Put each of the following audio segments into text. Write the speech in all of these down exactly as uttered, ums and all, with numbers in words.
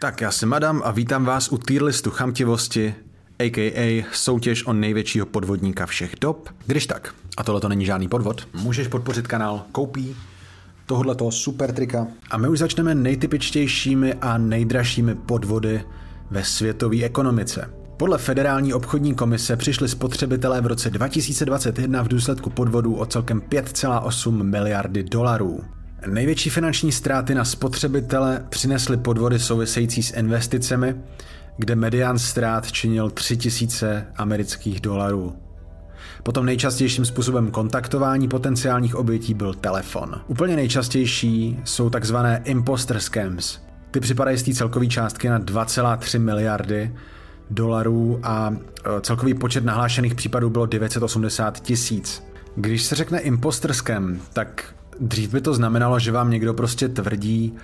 Tak já jsem Adam a vítám vás u tierlistu chamtivosti, a k a soutěž o největšího podvodníka všech dob. Když tak, a tohle to není žádný podvod, můžeš podpořit kanál koupí tohoto super trika. A my už začneme nejtypičtějšími a nejdražšími podvody ve světové ekonomice. Podle Federální obchodní komise přišli spotřebitelé v roce dva tisíce dvacet jedna v důsledku podvodů o celkem pět celá osm miliardy dolarů. Největší finanční ztráty na spotřebitele přinesly podvody související s investicemi, kde medián ztrát činil tři tisíce amerických dolarů. Potom nejčastějším způsobem kontaktování potenciálních obětí byl telefon. Úplně nejčastější jsou takzvané imposter scams. Ty připadají z té celkové částky na dva celá tři miliardy dolarů a celkový počet nahlášených případů bylo devět set osmdesát tisíc. Když se řekne imposter scam, tak dřív by to znamenalo, že vám někdo prostě tvrdí,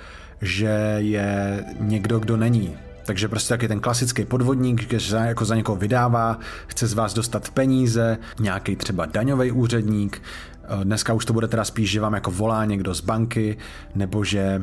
že je někdo, kdo není. Takže prostě taky ten klasický podvodník, že se jako za někoho vydává, chce z vás dostat peníze, nějaký třeba daňový úředník. Dneska už to bude teda spíš, že vám jako volá někdo z banky, nebo že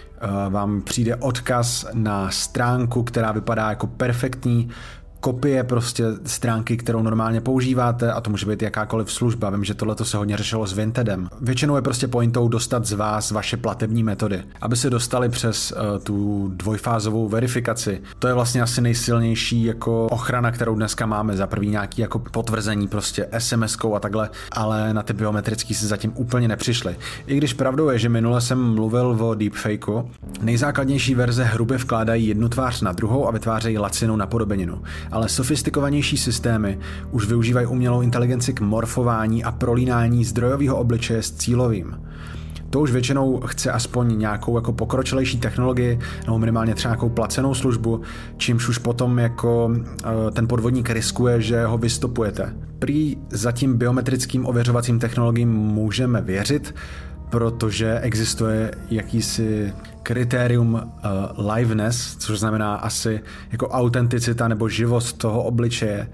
vám přijde odkaz na stránku, která vypadá jako perfektní kopie prostě stránky, kterou normálně používáte, a to může být jakákoliv služba. Vím, že tohle se hodně řešilo s Vintedem. Většinou je prostě pointou dostat z vás vaše platební metody, aby se dostali přes uh, tu dvojfázovou verifikaci. To je vlastně asi nejsilnější jako ochrana, kterou dneska máme. Za první nějaký jako potvrzení prostě es em eskou a takhle, ale na ty biometrický se zatím úplně nepřišli. I když pravdou je, že minule jsem mluvil o deepfakeu, nejzákladnější verze hrubě vkládají jednu tvář na druhou a vytvářejí lacinou napodobeninu. Ale sofistikovanější systémy už využívají umělou inteligenci k morfování a prolínání zdrojového obličeje s cílovým. To už většinou chce aspoň nějakou jako pokročilejší technologii nebo minimálně třeba nějakou placenou službu, čímž už potom jako ten podvodník riskuje, že ho vystopujete. Prý zatím biometrickým ověřovacím technologiím můžeme věřit, protože existuje jakýsi kritérium uh, liveness, což znamená asi jako autenticita nebo živost toho obličeje.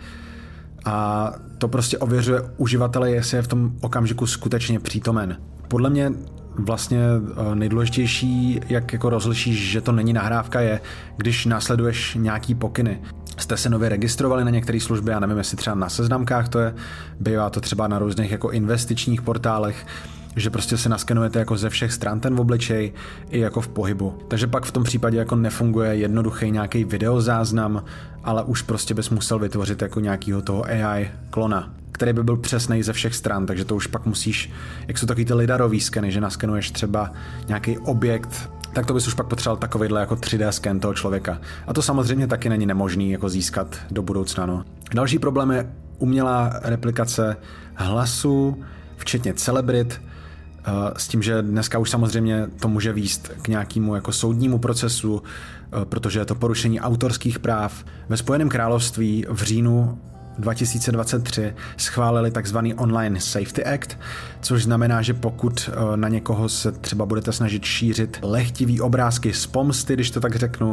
A to prostě ověřuje uživatele, jestli je v tom okamžiku skutečně přítomen. Podle mě vlastně uh, nejdůležitější, jak jako rozlišíš, že to není nahrávka, je, když následuješ nějaký pokyny. Jste se nově registrovali na některé služby, já nevím, jestli třeba na seznamkách to je, bývá to třeba na různých jako investičních portálech, že prostě se naskenujete jako ze všech stran ten obličej i jako v pohybu. Takže pak v tom případě jako nefunguje jednoduchý nějaký videozáznam, ale už prostě bys musel vytvořit jako nějakýho toho á í klona, který by byl přesnej ze všech stran, takže to už pak musíš, jak jsou takový ty lidarový skeny, že naskenuješ třeba nějaký objekt, tak to bys už pak potřeboval takovýhle jako tři dé sken toho člověka. A to samozřejmě taky není nemožný jako získat do budoucna. No. Další problém je umělá replikace hlasu, včetně celebrit, s tím, že dneska už samozřejmě to může vést k nějakému jako soudnímu procesu, protože je to porušení autorských práv. Ve Spojeném království v říjnu dva tisíce dvacet tři schválili takzvaný Online Safety Act, což znamená, že pokud na někoho se třeba budete snažit šířit lehtivý obrázky z pomsty, když to tak řeknu,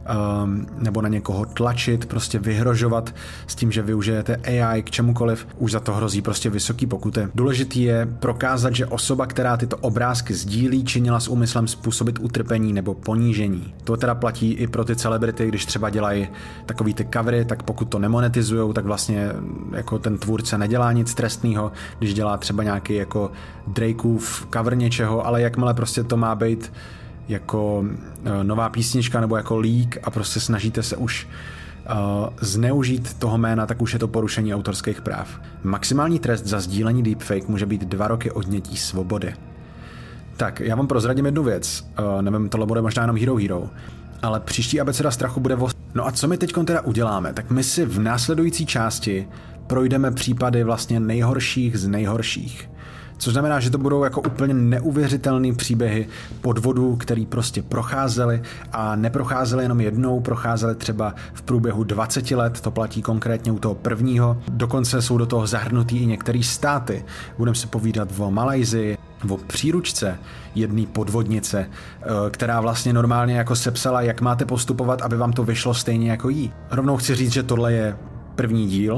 nebo na někoho tlačit, prostě vyhrožovat s tím, že využijete á í k čemukoliv, už za to hrozí prostě vysoký pokuty. Důležitý je prokázat, že osoba, která tyto obrázky sdílí, činila s úmyslem způsobit utrpení nebo ponížení. To teda platí i pro ty celebrity, když třeba dělají takový ty covery, tak pokud to nemonetizujou, tak vlastně jako ten tvůrce nedělá nic trestného, když dělá třeba nějaký jako Drakeův cover něčeho, ale jakmile prostě to má být jako nová písnička nebo jako leak a prostě snažíte se už uh, zneužít toho jména, tak už je to porušení autorských práv. Maximální trest za sdílení deepfake může být dva roky odnětí svobody. Tak, já vám prozradím jednu věc. Uh, nevím, tohle bude možná jenom Hero Hero, ale příští abeceda strachu bude vo... No a co my teď teda uděláme? Tak my si v následující části projdeme případy vlastně nejhorších z nejhorších. Což znamená, že to budou jako úplně neuvěřitelné příběhy podvodů, který prostě procházeli a neprocházeli jenom jednou, procházeli třeba v průběhu dvacet let, to platí konkrétně u toho prvního. Dokonce jsou do toho zahrnutý i některé státy. Budeme si povídat o Malajsii, o příručce jedné podvodnice, která vlastně normálně jako sepsala, jak máte postupovat, aby vám to vyšlo stejně jako jí. Rovnou chci říct, že tohle je první díl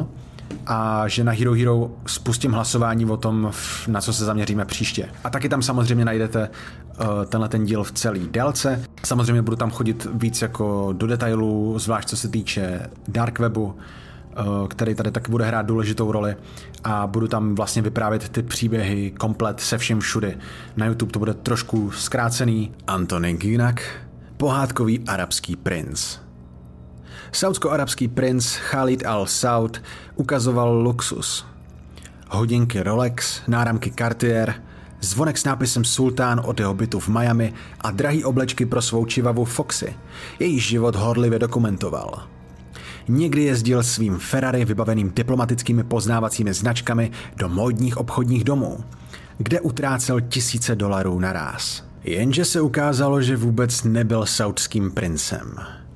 a že na Hero Hero spustím hlasování o tom, na co se zaměříme příště. A taky tam samozřejmě najdete uh, tenhle ten díl v celý délce. Samozřejmě budu tam chodit víc jako do detailů, zvlášť co se týče Dark Webu, uh, který tady taky bude hrát důležitou roli a budu tam vlastně vyprávět ty příběhy komplet se vším všudy. Na YouTube to bude trošku zkrácený. Anthony Gynak, pohádkový arabský princ. Saúdsko-arabský princ Khalid Al Saud ukazoval luxus. Hodinky Rolex, náramky Cartier, zvonek s nápisem Sultán od jeho bytu v Miami a drahý oblečky pro svou čivavu Foxy. Její život horlivě dokumentoval. Někdy jezdil svým Ferrari vybaveným diplomatickými poznávacími značkami do módních obchodních domů, kde utrácel tisíce dolarů naráz. Jenže se ukázalo, že vůbec nebyl saudským princem.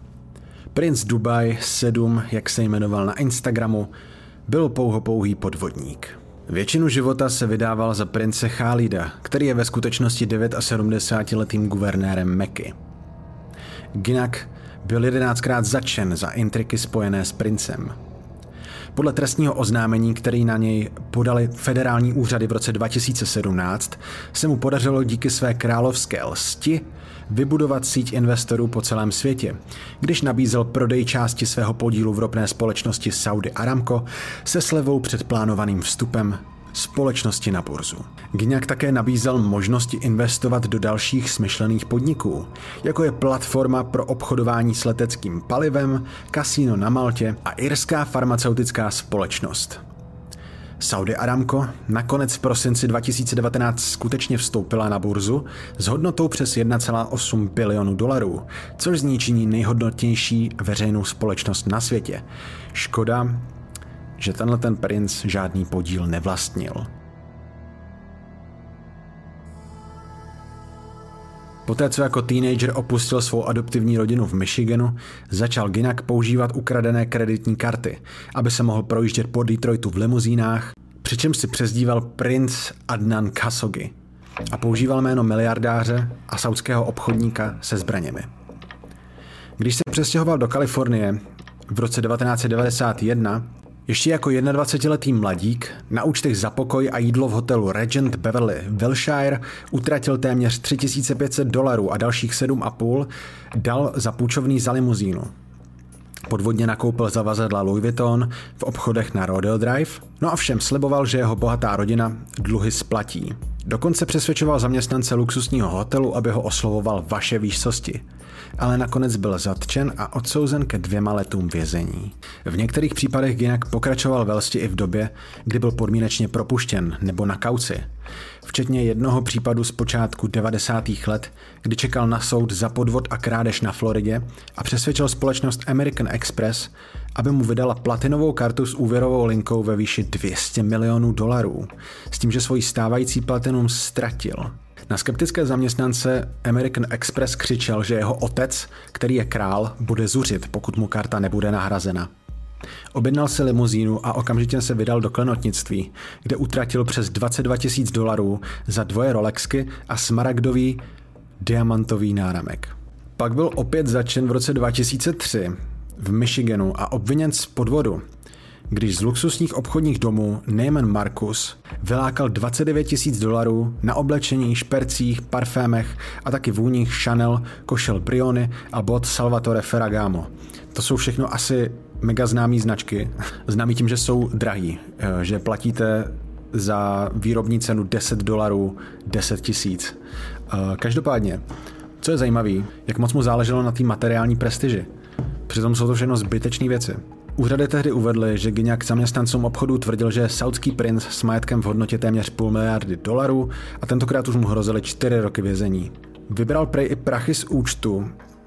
Princ Dubai sedm, jak se jmenoval na Instagramu, byl pouhopouhý podvodník. Většinu života se vydával za prince Khalida, který je ve skutečnosti sedmdesátidevětiletým guvernérem Meky. Gynak byl jedenáctkrát zatčen za intriky spojené s princem. Podle trestního oznámení, který na něj podali federální úřady v roce dva tisíce sedmnáct, se mu podařilo díky své královské lsti vybudovat síť investorů po celém světě, když nabízel prodej části svého podílu v ropné společnosti Saudi Aramco se slevou před plánovaným vstupem společnosti na burzu. Gynak také nabízel možnosti investovat do dalších smyšlených podniků, jako je platforma pro obchodování s leteckým palivem, kasíno na Maltě a irská farmaceutická společnost. Saudi Aramco nakonec v prosinci dva tisíce devatenáct skutečně vstoupila na burzu s hodnotou přes jedna celá osm bilionu dolarů, což z ní činí nejhodnotnější veřejnou společnost na světě. Škoda, že tenhle ten princ žádný podíl nevlastnil. Poté, co jako teenager opustil svou adoptivní rodinu v Michiganu, začal Gynak používat ukradené kreditní karty, aby se mohl projíždět po Detroitu v limuzínách, přičemž si přezdíval princ Adnan Khashoggi a používal jméno miliardáře a saudského obchodníka se zbraněmi. Když se přestěhoval do Kalifornie v roce devatenáct set devadesát jedna, ještě jako jednadvacetiletý mladík na účtech za pokoj a jídlo v hotelu Regent Beverly Wilshire utratil téměř tři tisíce pět set dolarů a dalších sedm a půl dal za půjčovný za limuzínu. Podvodně nakoupil zavazadla Louis Vuitton v obchodech na Rodeo Drive, no a všem sliboval, že jeho bohatá rodina dluhy splatí. Dokonce přesvědčoval zaměstnance luxusního hotelu, aby ho oslovoval vaše výsosti. Ale nakonec byl zatčen a odsouzen ke dvěma letům vězení. V některých případech Gynak pokračoval ve lsti i v době, kdy byl podmínečně propuštěn nebo na kauci. Včetně jednoho případu z počátku devadesátých let, kdy čekal na soud za podvod a krádež na Floridě a přesvědčil společnost American Express, aby mu vydala platinovou kartu s úvěrovou linkou ve výši dvě stě milionů dolarů, s tím, že svoji stávající platinum ztratil. Na skeptické zaměstnance American Express křičel, že jeho otec, který je král, bude zuřit, pokud mu karta nebude nahrazena. Objednal si limuzínu a okamžitě se vydal do klenotnictví, kde utratil přes dvacet dva tisíc dolarů za dvoje Rolexky a smaragdový diamantový náramek. Pak byl opět zatčen v roce dva tisíce tři v Michiganu a obviněn z podvodu, když z luxusních obchodních domů Neiman Marcus vylákal dvacet devět tisíc dolarů na oblečení, špercích, parfémech a taky vůních Chanel, košel Brioni a bot Salvatore Ferragamo. To jsou všechno asi mega známý značky, známý tím, že jsou drahý, že platíte za výrobní cenu deset dolarů, deset tisíc. Každopádně, co je zajímavé, jak moc mu záleželo na té materiální prestiži. Přitom jsou to všechno zbytečné věci. Úřady tehdy uvedly, že Gynak zaměstnancům obchodu tvrdil, že je saudský princ s majetkem v hodnotě téměř půl miliardy dolarů a tentokrát už mu hrozily čtyři roky vězení. Vybral prej i prachy z účtu,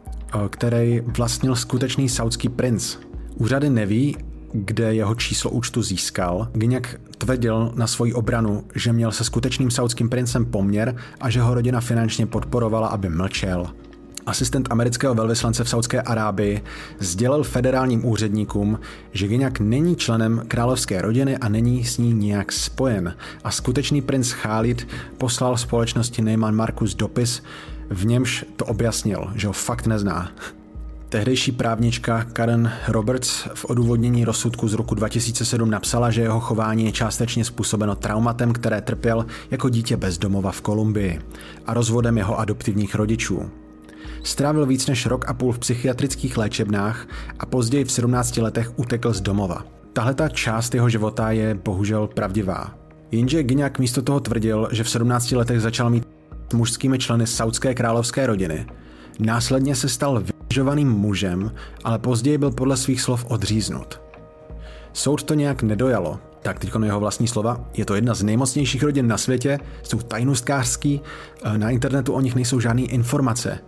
který vlastnil skutečný saudský princ. Úřady neví, kde jeho číslo účtu získal. Gynak tvrdil na svoji obranu, že měl se skutečným saudským princem poměr a že ho rodina finančně podporovala, aby mlčel. Asistent amerického velvyslance v Saudské Arábii sdělil federálním úředníkům, že Gynak není členem královské rodiny a není s ní nijak spojen. A skutečný princ Khalid poslal společnosti Neiman Marcus dopis, v němž to objasnil, že ho fakt nezná. Tehdejší právnička Karen Roberts v odůvodnění rozsudku z roku dva tisíce sedm napsala, že jeho chování je částečně způsobeno traumatem, které trpěl jako dítě bez domova v Kolumbii a rozvodem jeho adoptivních rodičů. Strávil víc než rok a půl v psychiatrických léčebnách a později v sedmnácti letech utekl z domova. Tahleta část jeho života je bohužel pravdivá. Jenže Guiñac místo toho tvrdil, že v sedmnácti letech začal mít s mužskými členy saudské královské rodiny. Následně se stal vyžovaným mužem, ale později byl podle svých slov odříznut. Soud to nějak nedojalo, tak teďko jeho vlastní slova, je to jedna z nejmocnějších rodin na světě, jsou tajnůstkářský, na internetu o nich nejsou žádné informace.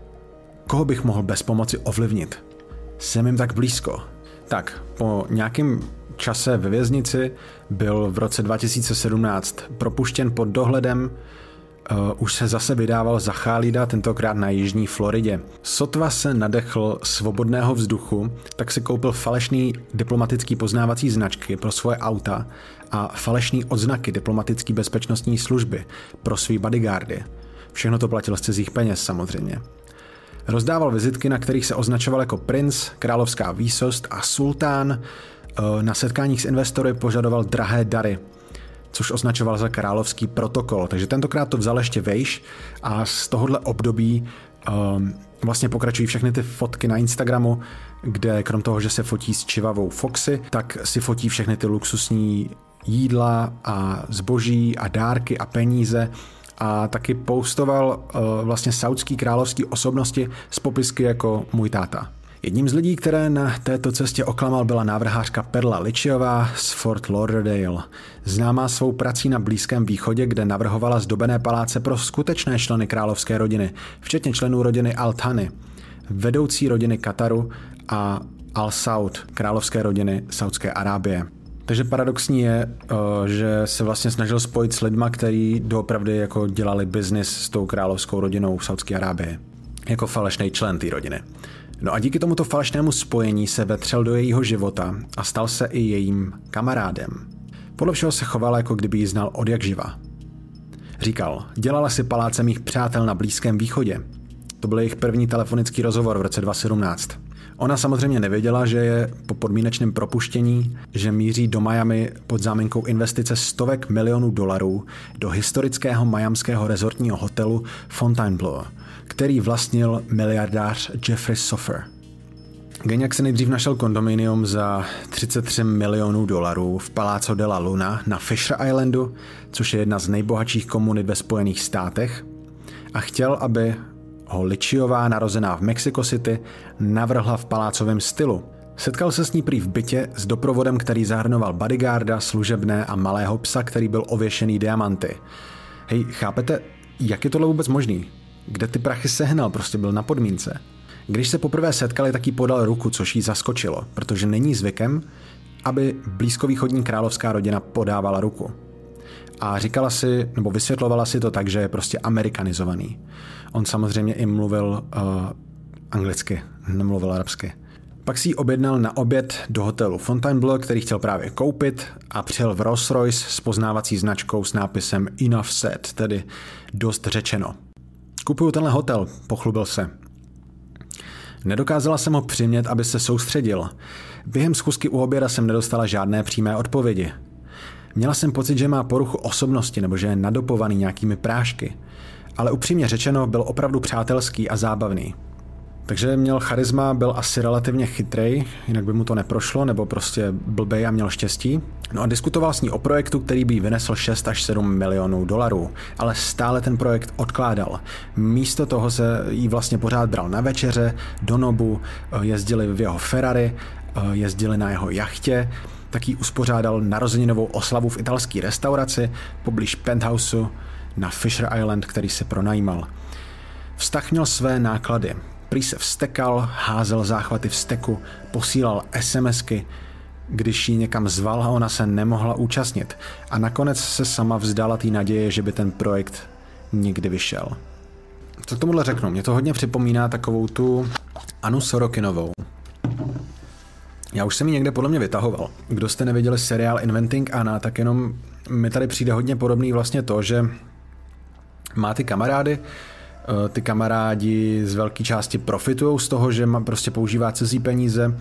Koho bych mohl bez pomoci ovlivnit? Jsem jim tak blízko. Tak, po nějakém čase ve věznici byl v roce dva tisíce sedmnáct propuštěn pod dohledem. Uh, už se zase vydával za Chálida, tentokrát na jižní Floridě. Sotva se nadechl svobodného vzduchu, tak si koupil falešný diplomatický poznávací značky pro svoje auta a falešný odznaky diplomatické bezpečnostní služby pro svý bodyguardy. Všechno to platil z cizích peněz samozřejmě. Rozdával vizitky, na kterých se označoval jako princ, královská výsost a sultán. Uh, na setkáních s investory požadoval drahé dary, což označoval za královský protokol. Takže tentokrát to vzal ještě vejš a z tohohle období um, vlastně pokračují všechny ty fotky na Instagramu, kde krom toho, že se fotí s čivavou Foxy, tak si fotí všechny ty luxusní jídla a zboží a dárky a peníze a taky postoval uh, vlastně saudský královský osobnosti z popisky jako můj táta. Jedním z lidí, které na této cestě oklamal, byla návrhářka Perla Ličiová z Fort Lauderdale, známá svou prací na Blízkém východě, kde navrhovala zdobené paláce pro skutečné členy královské rodiny, včetně členů rodiny Al Thani, vedoucí rodiny Kataru a Al Saud, královské rodiny Saudské Arábie. Takže paradoxní je, že se vlastně snažil spojit s lidma, kteří doopravdy jako dělali biznis s tou královskou rodinou v Saudské Arábii, jako falešný člen té rodiny. No a díky tomuto falešnému spojení se vetřel do jejího života a stal se i jejím kamarádem. Podle všeho se choval, jako kdyby ji znal odjakživa. Říkal, dělala si paláce mých přátel na Blízkém východě. To byl jejich první telefonický rozhovor v roce dva tisíce sedmnáct. Ona samozřejmě nevěděla, že je po podmínečném propuštění, že míří do Miami pod záminkou investice stovek milionů dolarů do historického miamského rezortního hotelu Fontainebleau, který vlastnil miliardář Jeffrey Soffer. Guiñac si nejdřív našel kondominium za třicet tři milionů dolarů v Palazzo della Luna na Fisher Islandu, což je jedna z nejbohatších komunit ve Spojených státech, a chtěl, aby ho Ličiová, narozená v Mexico City, navrhla v palácovém stylu. Setkal se s ní prý v bytě s doprovodem, který zahrnoval bodyguarda, služebné a malého psa, který byl ověšený diamanty. Hej, chápete, jak je tohle vůbec možný? Kde ty prachy sehnal, prostě byl na podmínce. Když se poprvé setkali, tak jí podal ruku, což jí zaskočilo, protože není zvykem, aby blízkovýchodní královská rodina podávala ruku. A říkala si, nebo vysvětlovala si to tak, že je prostě amerikanizovaný. On samozřejmě i mluvil uh, anglicky, nemluvil arabsky. Pak si ji objednal na oběd do hotelu Fontainebleau, který chtěl právě koupit, a přijel v Rolls Royce s poznávací značkou s nápisem Enough said, tedy dost řečeno. Kupuju tenhle hotel, pochlubil se. Nedokázala jsem ho přimět, aby se soustředil. Během schůzky u oběda jsem nedostala žádné přímé odpovědi. Měla jsem pocit, že má poruchu osobnosti nebo že je nadopovaný nějakými prášky. Ale upřímně řečeno byl opravdu přátelský a zábavný. Takže měl charisma, byl asi relativně chytrej, jinak by mu to neprošlo, nebo prostě blbej a měl štěstí. No a diskutoval s ní o projektu, který by vynesl šest až sedm milionů dolarů, ale stále ten projekt odkládal. Místo toho se jí vlastně pořád bral na večeře, do Nobu, jezdili v jeho Ferrari, jezdili na jeho jachtě, tak jí uspořádal narozeninovou oslavu v italské restauraci poblíž penthouseu na Fisher Island, který si pronajímal. Vztah měl své náklady. Prý se vztekal, házel záchvaty vzteku, posílal SMSky, když ji někam zval a ona se nemohla účastnit. A nakonec se sama vzdala té naděje, že by ten projekt nikdy vyšel. Co k tomuhle řeknu? Mě to hodně připomíná takovou tu Anu Sorokinovou. Já už jsem ji někde podle mě vytahoval. Kdo jste neviděli seriál Inventing Anna, tak jenom mi tady přijde hodně podobný vlastně to, že má ty kamarády, ty kamarádi z velké části profitují z toho, že prostě používá cizí peníze,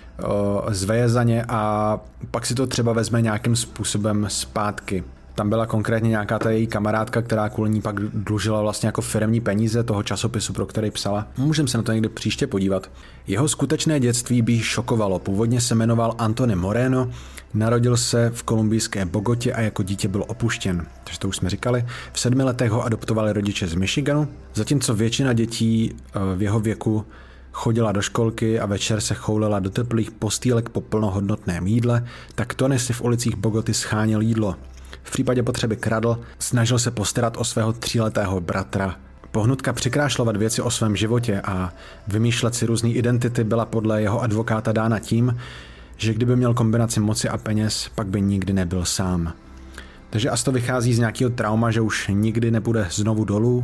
zveje za ně a pak si to třeba vezme nějakým způsobem zpátky. Tam byla konkrétně nějaká ta její kamarádka, která kvůli ní pak dlužila vlastně jako firemní peníze toho časopisu, pro který psala. Můžeme se na to někdy příště podívat. Jeho skutečné dětství by šokovalo. Původně se jmenoval Antony Moreno, narodil se v kolumbijské Bogotě a jako dítě byl opuštěn. Takže to už jsme říkali. V sedmi letech ho adoptovali rodiče z Michiganu, zatímco většina dětí v jeho věku chodila do školky a večer se choulila do teplých postýlek po plnohodnotném jídle, tak Tony si v ulicích Bogoty scháněl jídlo. V případě potřeby kradl, snažil se postarat o svého tříletého bratra. Pohnutka přikrášlovat věci o svém životě a vymýšlet si různé identity byla podle jeho advokáta dána tím, že kdyby měl kombinaci moci a peněz, pak by nikdy nebyl sám. Takže asi to vychází z nějakého trauma, že už nikdy nepůjde znovu dolů.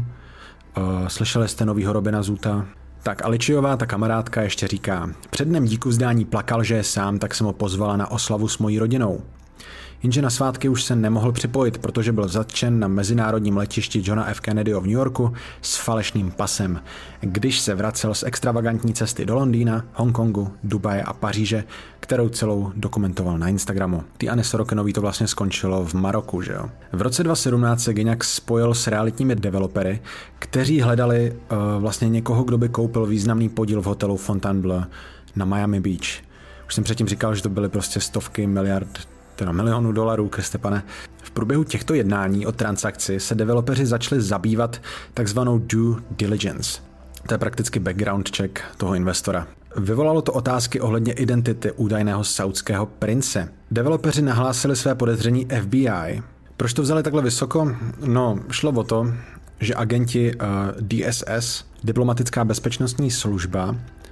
Slyšeli jste novýho Robina Zoota? Tak Aličiová, ta kamarádka, ještě říká: před dnem díku vzdání plakal, že je sám, tak jsem ho pozvala na oslavu s mojí rodinou. Jenže na svátky už se nemohl připojit, protože byl zatčen na mezinárodním letišti Johna F. Kennedyho v New Yorku s falešným pasem, když se vracel z extravagantní cesty do Londýna, Hongkongu, Dubaje a Paříže, kterou celou dokumentoval na Instagramu. Ty Anny Sorokinový to vlastně skončilo v Maroku, že jo? V roce dva tisíce sedmnáct se Guiñac spojil s realitními developery, kteří hledali uh, vlastně někoho, kdo by koupil významný podíl v hotelu Fontainebleau na Miami Beach. Už jsem předtím říkal, že to byly prostě stovky miliard teda milionů dolarů, Kriste pane. V průběhu těchto jednání o transakci se developeři začali zabývat takzvanou due diligence. To je prakticky background check toho investora. Vyvolalo to otázky ohledně identity údajného saudského prince. Developeři nahlásili své podezření F B I. Proč to vzali takhle vysoko? No, šlo o to, že agenti uh, D S S, diplomatická bezpečnostní služba,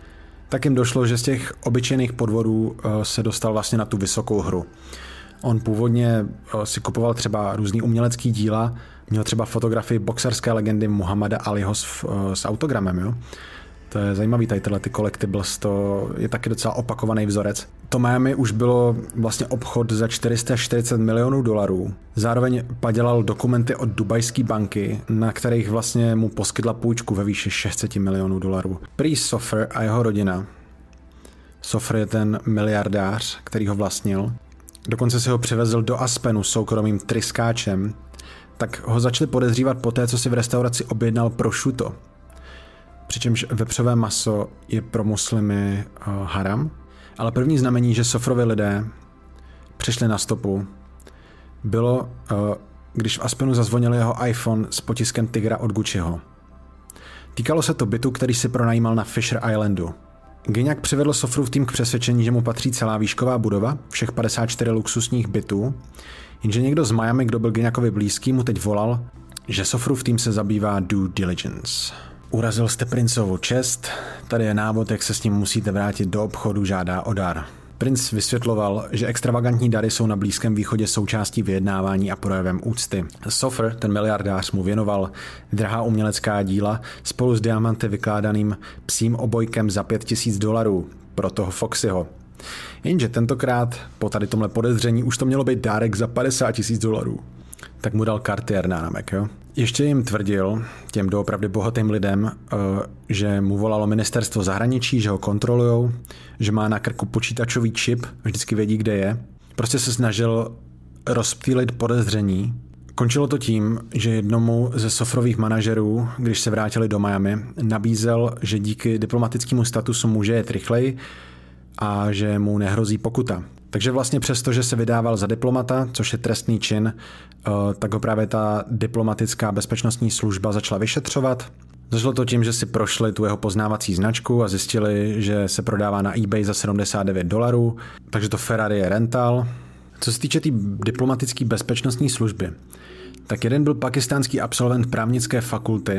tak jim došlo, že z těch obyčejných podvodů uh, se dostal vlastně na tu vysokou hru. On původně si kupoval třeba různý umělecký díla, měl třeba fotografii boxerské legendy Muhammada Aliho s, s autogramem, jo. To je zajímavý, tady tyhle ty collectibles, to je taky docela opakovaný vzorec. To Miami už bylo vlastně obchod za čtyři sta čtyřicet milionů dolarů. Zároveň padělal dokumenty od dubajské banky, na kterých vlastně mu poskytla půjčku ve výši šest set milionů dolarů. Prý Sofr a jeho rodina. Sofr je ten miliardář, který ho vlastnil. Dokonce si ho přivezl do Aspenu soukromým tryskáčem, tak ho začali podezřívat poté, co si v restauraci objednal prosciutto. Přičemž vepřové maso je pro muslimy uh, haram, ale první znamení, že Sofrovi lidé přišli na stopu, bylo, uh, když v Aspenu zazvonil jeho iPhone s potiskem tygra od Gucciho. Týkalo se to bytu, který si pronajímal na Fisher Islandu. Guiñac přivedl Sofrův tým k přesvědčení, že mu patří celá výšková budova, všech padesát čtyři luxusních bytů, jenže někdo z Miami, kdo byl Guiñacovi blízký, mu teď volal, že Sofrův tým se zabývá due diligence. Urazil jste princovu čest, tady je návod, jak se s ním musíte vrátit do obchodu, žádá o dar. Princ vysvětloval, že extravagantní dary jsou na Blízkém východě součástí vyjednávání a projevem úcty. Sofr, ten miliardář, mu věnoval drahá umělecká díla spolu s diamanty vykládaným psím obojkem za pět tisíc dolarů pro toho Foxyho. Jenže tentokrát po tady tomhle podezření už to mělo být dárek za padesát tisíc dolarů. Tak mu dal Cartier náramek, jo. Ještě jim tvrdil, těm doopravdy bohatým lidem, že mu volalo ministerstvo zahraničí, že ho kontrolujou, že má na krku počítačový čip, vždycky vědí, kde je. Prostě se snažil rozptýlit podezření. Končilo to tím, že jednomu ze Sofrových manažerů, když se vrátili do Miami, nabízel, že díky diplomatickému statusu může jet rychleji a že mu nehrozí pokuta. Takže vlastně přesto, že se vydával za diplomata, což je trestný čin, tak ho právě ta diplomatická bezpečnostní služba začala vyšetřovat. Začalo to tím, že si prošli tu jeho poznávací značku a zjistili, že se prodává na eBay za sedmdesát devět dolarů, takže to Ferrari je rental. Co se týče té tý diplomatické bezpečnostní služby, tak jeden byl pakistánský absolvent právnické fakulty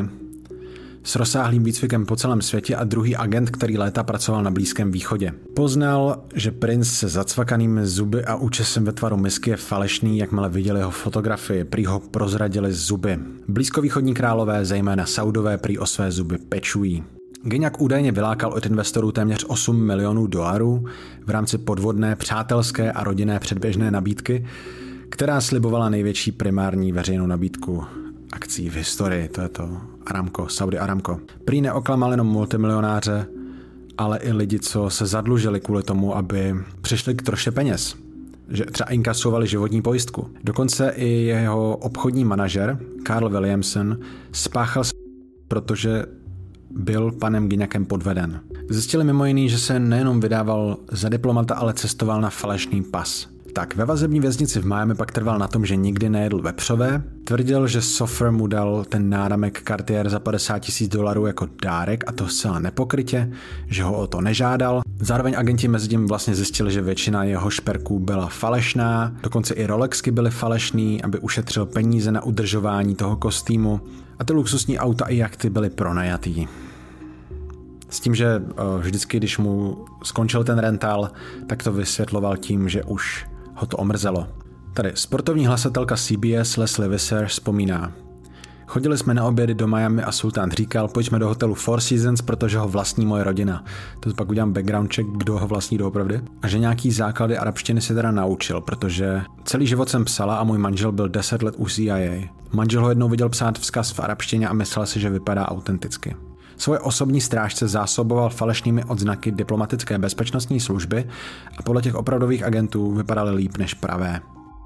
s rozsáhlým výcvikem po celém světě a druhý agent, který léta pracoval na Blízkém východě. Poznal, že princ se zacvakanými zuby a účesem ve tvaru misky je falešný, jakmile viděli jeho fotografii, prý ho prozradili zuby. Blízkovýchodní králové, zejména Saudové, prý o své zuby pečují. Guiñac údajně vylákal od investorů téměř osm milionů dolarů v rámci podvodné, přátelské a rodinné předběžné nabídky, která slibovala největší primární veřejnou nabídku akcí v historii, to je to Aramco, Saudi Aramco. Prý neoklamal jenom multimilionáře, ale i lidi, co se zadlužili kvůli tomu, aby přišli k troše peněz. Že třeba inkasovali životní pojistku. Dokonce i jeho obchodní manažer, Carl Williamson, spáchal s... protože byl panem Guignakem podveden. Zjistili mimo jiný, že se nejenom vydával za diplomata, ale cestoval na falešný pas. Tak ve vazební věznici v Miami pak trval na tom, že nikdy nejedl vepřové. Tvrdil, že Soffer mu dal ten náramek Cartier za padesát tisíc dolarů jako dárek a to zcela nepokrytě, že ho o to nežádal. Zároveň agenti mezi tím vlastně zjistili, že většina jeho šperků byla falešná, dokonce i Rolexky byly falešný, aby ušetřil peníze na udržování toho kostýmu a ty luxusní auta i jachty byly pronajatý. S tím, že vždycky, když mu skončil ten rental, tak to vysvětloval tím, že už ho to omrzelo. Tady sportovní hlasatelka C B S Leslie Visser vzpomíná. Chodili jsme na obědy do Miami a sultán říkal, pojďme do hotelu Four Seasons, protože ho vlastní moje rodina. To pak udělám background check, kdo ho vlastní doopravdy. A že nějaký základy arabštiny se teda naučil, protože celý život jsem psala a můj manžel byl deset let u C I A. Manžel ho jednou viděl psát vzkaz v arabštině a myslel si, že vypadá autenticky. Svoje osobní strážce zásoboval falešnými odznaky diplomatické bezpečnostní služby a podle těch opravdových agentů vypadaly líp než pravé.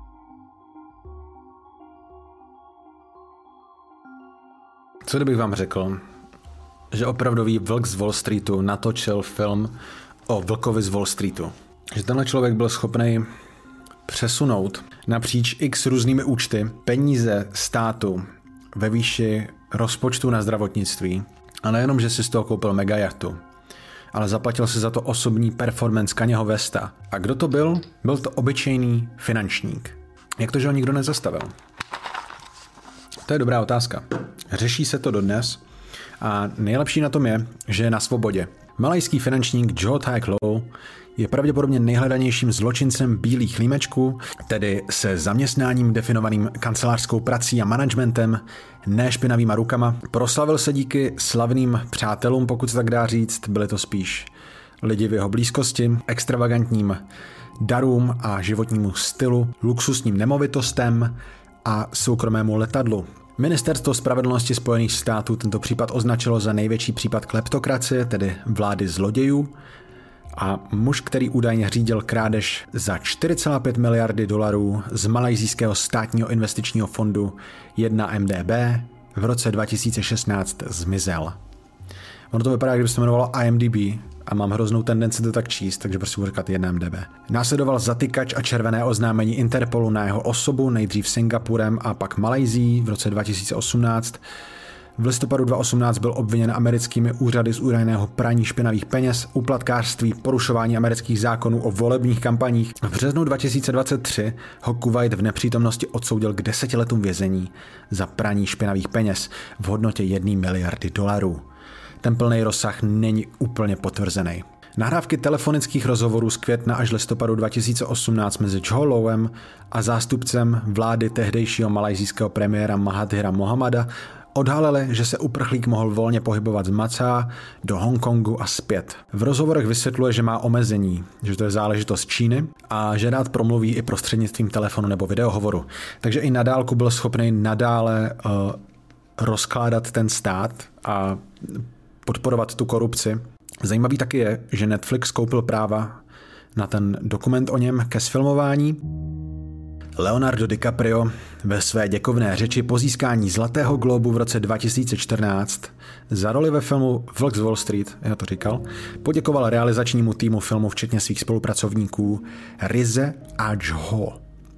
Co kdybych vám řekl, že opravdový vlk z Wall Streetu natočil film o vlkovi z Wall Streetu? Že tenhle člověk byl schopný přesunout napříč x různými účty peníze státu ve výši rozpočtu na zdravotnictví. A nejenom, že si z toho koupil megajachtu, ale zaplatil si za to osobní performance Kanyeho Westa. A kdo to byl? Byl to obyčejný finančník. Jak to, že ho nikdo nezastavil? To je dobrá otázka. Řeší se to dodnes a nejlepší na tom je, že je na svobodě. Malajský finančník Joe Taek Low je pravděpodobně nejhledanějším zločincem bílých límečků, tedy se zaměstnáním definovaným kancelářskou prací a managementem, ne špinavýma rukama. Proslavil se díky slavným přátelům, pokud se tak dá říct, byli to spíš lidi v jeho blízkosti, extravagantním darům a životnímu stylu, luxusním nemovitostem a soukromému letadlu. Ministerstvo spravedlnosti Spojených států tento případ označilo za největší případ kleptokracie, tedy vlády zlodějů, a muž, který údajně řídil krádež za čtyři celé pět miliardy dolarů z malajsijského státního investičního fondu jedna M D B, v roce dva tisíce šestnáct zmizel. Ono to vypadá, kdyby se to jmenovalo I M D B a mám hroznou tendenci to tak číst, takže prostě budu říkat jedna M D B. Následoval zatykač a červené oznámení Interpolu na jeho osobu, nejdřív Singapurem a pak Malajsií v roce dva tisíce osmnáct. V listopadu dva tisíce osmnáct byl obviněn americkými úřady z údajného praní špinavých peněz, úplatkářství, porušování amerických zákonů o volebních kampaních. V březnu dva tisíce dvacet tři ho Kuvajt v nepřítomnosti odsoudil k deseti letům vězení za praní špinavých peněz v hodnotě jedné miliardy dolarů. Ten plný rozsah není úplně potvrzený. Nahrávky telefonických rozhovorů z května až listopadu dva tisíce osmnáct mezi Joe Lowem a zástupcem vlády tehdejšího malajsijského premiéra Mahathira Mohamada odhalili, že se uprchlík mohl volně pohybovat z Macá do Hongkongu a zpět. V rozhovorech vysvětluje, že má omezení, že to je záležitost Číny a že rád promluví i prostřednictvím telefonu nebo videohovoru. Takže i nadálku byl schopný nadále uh, rozkládat ten stát a podporovat tu korupci. Zajímavý taky je, že Netflix koupil práva na ten dokument o něm ke sfilmování. Leonardo DiCaprio ve své děkovné řeči po získání Zlatého glóbu v roce dva tisíce čtrnáct za roli ve filmu Vlk z Wall Street, já to říkal, poděkoval realizačnímu týmu filmu včetně svých spolupracovníků Rize a Joe.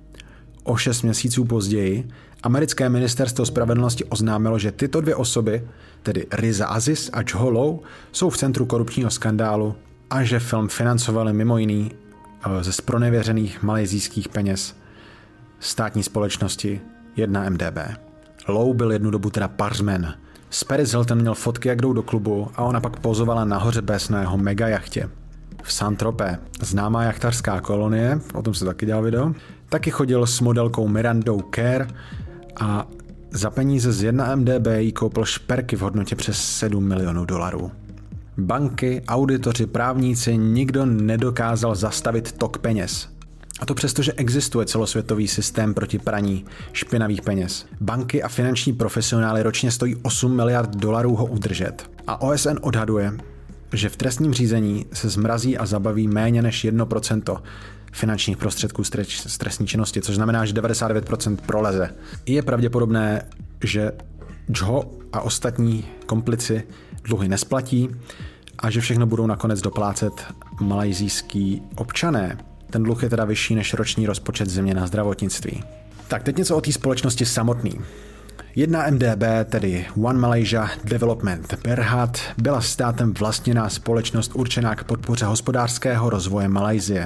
O šest měsíců později americké ministerstvo spravedlnosti oznámilo, že tyto dvě osoby, tedy Riza Aziz a Joe Low, jsou v centru korupčního skandálu a že film financovali mimo jiný ze zpronevěřených malajsijských peněz státní společnosti jedna M D B. Low byl jednu dobu teda parsman. S Paris Hilton měl fotky, jak jdou do klubu a ona pak pozovala nahoře bez na jeho megajachtě. V Saint-Tropez, známá jachtařská kolonie, o tom se taky dělal video, taky chodil s modelkou Mirandou Kerr a za peníze z jedna M D B jí koupil šperky v hodnotě přes sedm milionů dolarů. Banky, auditoři, právníci, nikdo nedokázal zastavit tok peněz. A to přesto, že existuje celosvětový systém proti praní špinavých peněz. Banky a finanční profesionály ročně stojí osm miliard dolarů ho udržet. A O S N odhaduje, že v trestním řízení se zmrazí a zabaví méně než jedno procento finančních prostředků z trestní činnosti, což znamená, že devadesát devět procent proleze. Je pravděpodobné, že Joe a ostatní komplici dluhy nesplatí a že všechno budou nakonec doplácet malajzijský občané. Ten dluh je teda vyšší než roční rozpočet země na zdravotnictví. Tak teď něco o té společnosti samotný. jedna M D B, tedy One Malaysia Development Berhad, byla státem vlastněná společnost určená k podpoře hospodářského rozvoje Malajsie.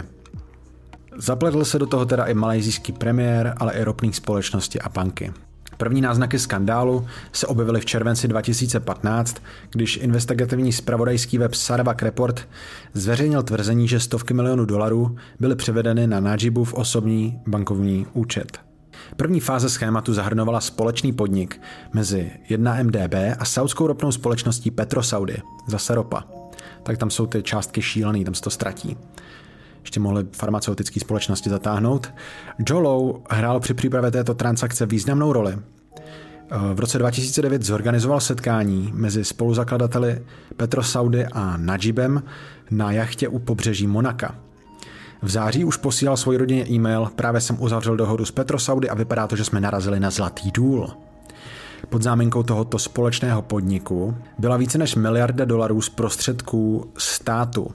Zapletl se do toho teda i malajzijský premiér, ale i ropné společnosti a banky. První náznaky skandálu se objevily v červenci dva tisíce patnáct, když investigativní zpravodajský web Sarawak Report zveřejnil tvrzení, že stovky milionů dolarů byly převedeny na Najibův osobní bankovní účet. První fáze schématu zahrnovala společný podnik mezi jedna M D B a saudskou ropnou společností Petrosaudi, zase ropa. Tak tam jsou ty částky šílený, tam se to ztratí. Ještě mohly farmaceutické společnosti zatáhnout. Joe Low hrál při přípravě této transakce významnou roli. V roce dva tisíce devět zorganizoval setkání mezi spoluzakladateli Petrosaudi a Najibem na jachtě u pobřeží Monaka. V září už posílal svoji rodině e-mail, právě jsem uzavřel dohodu s Petrosaudi a vypadá to, že jsme narazili na zlatý důl. Pod záminkou tohoto společného podniku byla více než miliarda dolarů z prostředků státu,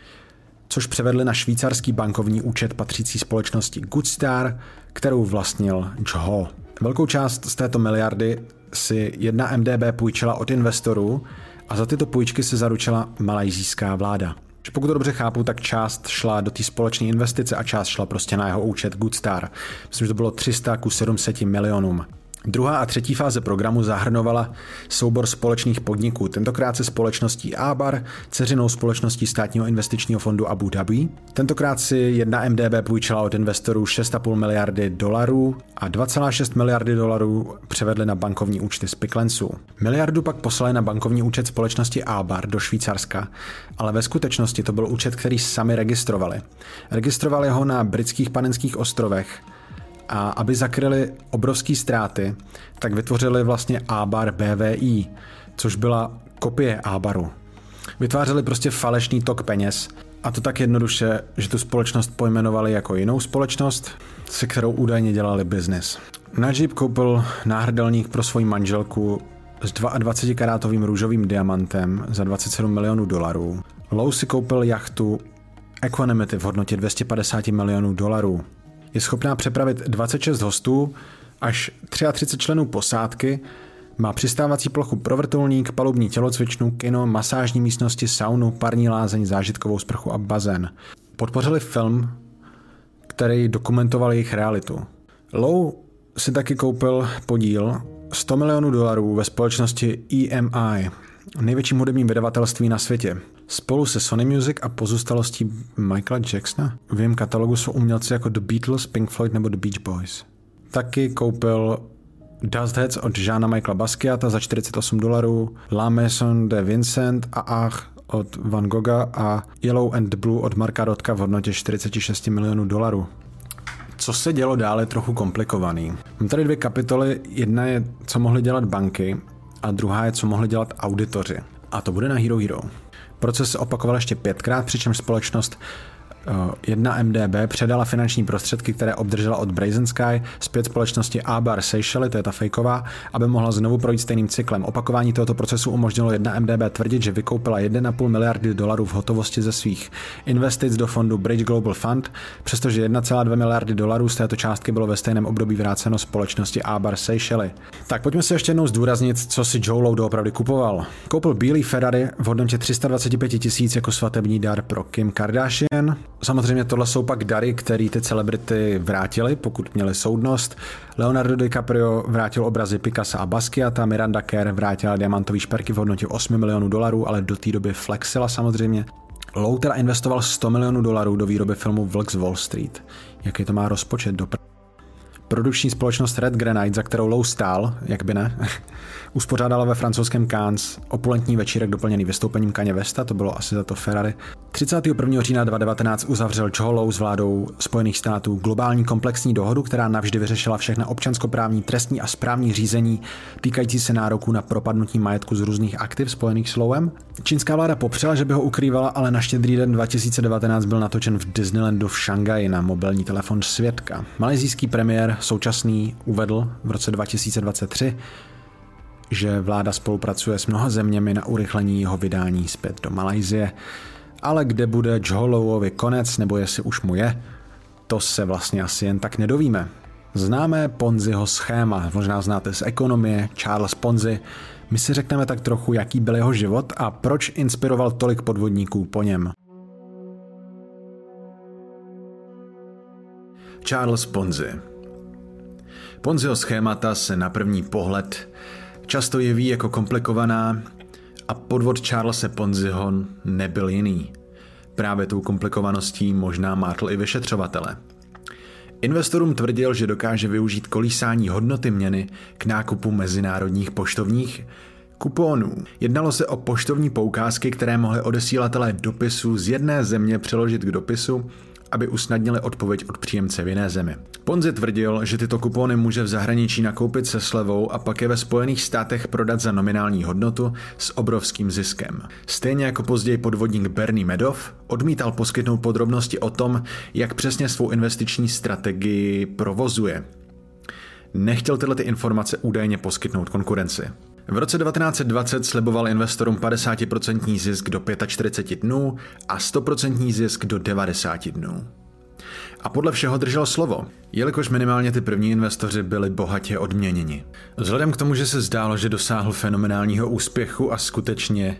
což převedli na švýcarský bankovní účet patřící společnosti Goodstar, kterou vlastnil Joe. Velkou část z této miliardy si jedna M D B půjčila od investorů a za tyto půjčky se zaručila malajzijská vláda. Pokud to dobře chápu, tak část šla do té společné investice a část šla prostě na jeho účet Goodstar. Myslím, že to bylo tři sta ku sedm set milionům. Druhá a třetí fáze programu zahrnovala soubor společných podniků, tentokrát se společností Abar, dceřinou společností státního investičního fondu Abu Dhabi. Tentokrát si jedna M D B půjčila od investorů šest celá pět miliardy dolarů a dva celá šest miliardy dolarů převedly na bankovní účty z Picklenců. Miliardu pak poslali na bankovní účet společnosti Abar do Švýcarska, ale ve skutečnosti to byl účet, který sami registrovali. Registrovali ho na britských Panenských ostrovech, a aby zakryli obrovské ztráty, tak vytvořili vlastně Abar B V I, což byla kopie Abaru. Vytvářeli prostě falešný tok peněz a to tak jednoduše, že tu společnost pojmenovali jako jinou společnost, se kterou údajně dělali biznis. Najib koupil náhrdelník pro svoji manželku s dvacetikarátovým růžovým diamantem za dvacet sedm milionů dolarů. Low si koupil jachtu Equanimity v hodnotě dvě stě padesát milionů dolarů. Je schopná přepravit dvacet šest hostů, až třicet tři členů posádky, má přistávací plochu pro vrtulník, palubní tělocvičnu, kino, masážní místnosti, saunu, parní lázeň, zážitkovou sprchu a bazén. Podpořili film, který dokumentoval jejich realitu. Low si taky koupil podíl sto milionů dolarů ve společnosti E M I, největším hudebním vydavatelství na světě. Spolu se Sony Music a pozůstalostí Michaela Jacksona v jejím katalogu jsou umělci jako The Beatles, Pink Floyd nebo The Beach Boys. Taky koupil Dust Heads od Jeana Michaela Basquiata za čtyřicet osm dolarů, La Maison de Vincent a Ach od Van Gogha a Yellow and Blue od Marka Rothka v hodnotě čtyřicet šest milionů dolarů. Co se dělo dále, je trochu komplikovaný. Mám tady dvě kapitoly, jedna je, co mohly dělat banky a druhá je, co mohli dělat auditoři. A to bude na Hero Hero. Proces se opakoval ještě pětkrát, přičemž společnost jedna M D B předala finanční prostředky, které obdržela od Brazen Sky, zpět společnosti Abar Seychelles, to je ta fejková, aby mohla znovu projít stejným cyklem. Opakování tohoto procesu umožnilo jedna M D B tvrdit, že vykoupila jedna celá pět miliardy dolarů v hotovosti ze svých investic do fondu Bridge Global Fund, přestože jedna celá dvě miliardy dolarů z této částky bylo ve stejném období vráceno společnosti Abar Seychelles. Tak pojďme si ještě jednou zdůraznit, co si Joe Low doopravdy kupoval. Koupil bílý Ferrari v hodnotě tři sta dvacet pět tisíc jako svatební dar pro Kim Kardashian. Samozřejmě tohle jsou pak dary, které ty celebrity vrátily, pokud měli soudnost. Leonardo DiCaprio vrátil obrazy Picassa a Basquiata, Miranda Kerr vrátila diamantové šperky v hodnotě osm milionů dolarů, ale do té doby flexila samozřejmě. Low teda investoval sto milionů dolarů do výroby filmu Vlk z Wall Street. Jaký to má rozpočet do pr... Produkční společnost Red Granite, za kterou Low stál, jak by ne, uspořádala ve francouzském Cannes opulentní večírek doplněný vystoupením Kanye Westa, to bylo asi za to Ferrari. třicátého prvního října dva tisíce devatenáct uzavřel Joe Low s vládou Spojených států globální komplexní dohodu, která navždy vyřešila všechna občanskoprávní, trestní a správní řízení týkající se nároků na propadnutí majetku z různých aktiv spojených s Lowem. Čínská vláda popřela, že by ho ukrývala, ale na Štědrý den dva tisíce devatenáct byl natočen v Disneylandu v Šanghaji na mobilní telefon svědka. Malajsijský premiér současný uvedl v roce dva tisíce dvacet tři, že vláda spolupracuje s mnoha zeměmi na urychlení jeho vydání zpět do Malajsie. Ale kde bude Joe Lowovi konec, nebo jestli už mu je, to se vlastně asi jen tak nedovíme. Známe Ponziho schéma, možná znáte z ekonomie, Charles Ponzi. My si řekneme tak trochu, jaký byl jeho život a proč inspiroval tolik podvodníků po něm. Charles Ponzi. Ponziho schémata se na první pohled často jeví jako komplikovaná, a podvod Charlese Ponziho nebyl jiný. Právě tou komplikovaností možná mátl i vyšetřovatele. Investorům tvrdil, že dokáže využít kolísání hodnoty měny k nákupu mezinárodních poštovních kuponů. Jednalo se o poštovní poukázky, které mohly odesílatelé dopisu z jedné země přeložit k dopisu, aby usnadnili odpověď od příjemce v jiné zemi. Ponzi tvrdil, že tyto kupony může v zahraničí nakoupit se slevou a pak je ve Spojených státech prodat za nominální hodnotu s obrovským ziskem. Stejně jako později podvodník Bernie Madoff odmítal poskytnout podrobnosti o tom, jak přesně svou investiční strategii provozuje. Nechtěl tyhle ty informace údajně poskytnout konkurenci. V roce devatenáct set dvacet sliboval investorům padesát procent zisk do čtyřicet pět dnů a sto procent zisk do devadesát dnů. A podle všeho držel slovo, jelikož minimálně ty první investoři byli bohatě odměněni. Vzhledem k tomu, že se zdálo, že dosáhl fenomenálního úspěchu a skutečně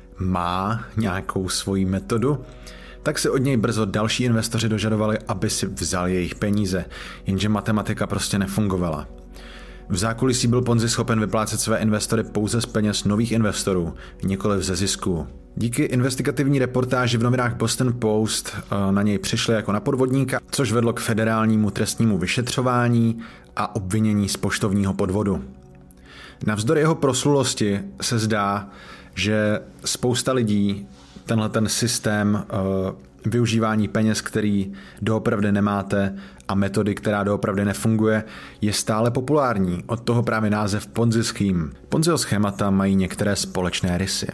má nějakou svoji metodu, tak se od něj brzo další investoři dožadovali, aby si vzal jejich peníze, jenže matematika prostě nefungovala. V zákulisí byl Ponzi schopen vyplácet své investory pouze z peněz nových investorů, nikoliv ze zisku. Díky investigativní reportáži v novinách Boston Post na něj přišli jako na podvodníka, což vedlo k federálnímu trestnímu vyšetřování a obvinění z poštovního podvodu. Navzdory jeho proslulosti se zdá, že spousta lidí tenhle ten systém využívání peněz, který doopravdy nemáte, a metody, která doopravdy nefunguje, je stále populární. Od toho právě název Ponzi scheme. Ponziho schémata mají některé společné rysy.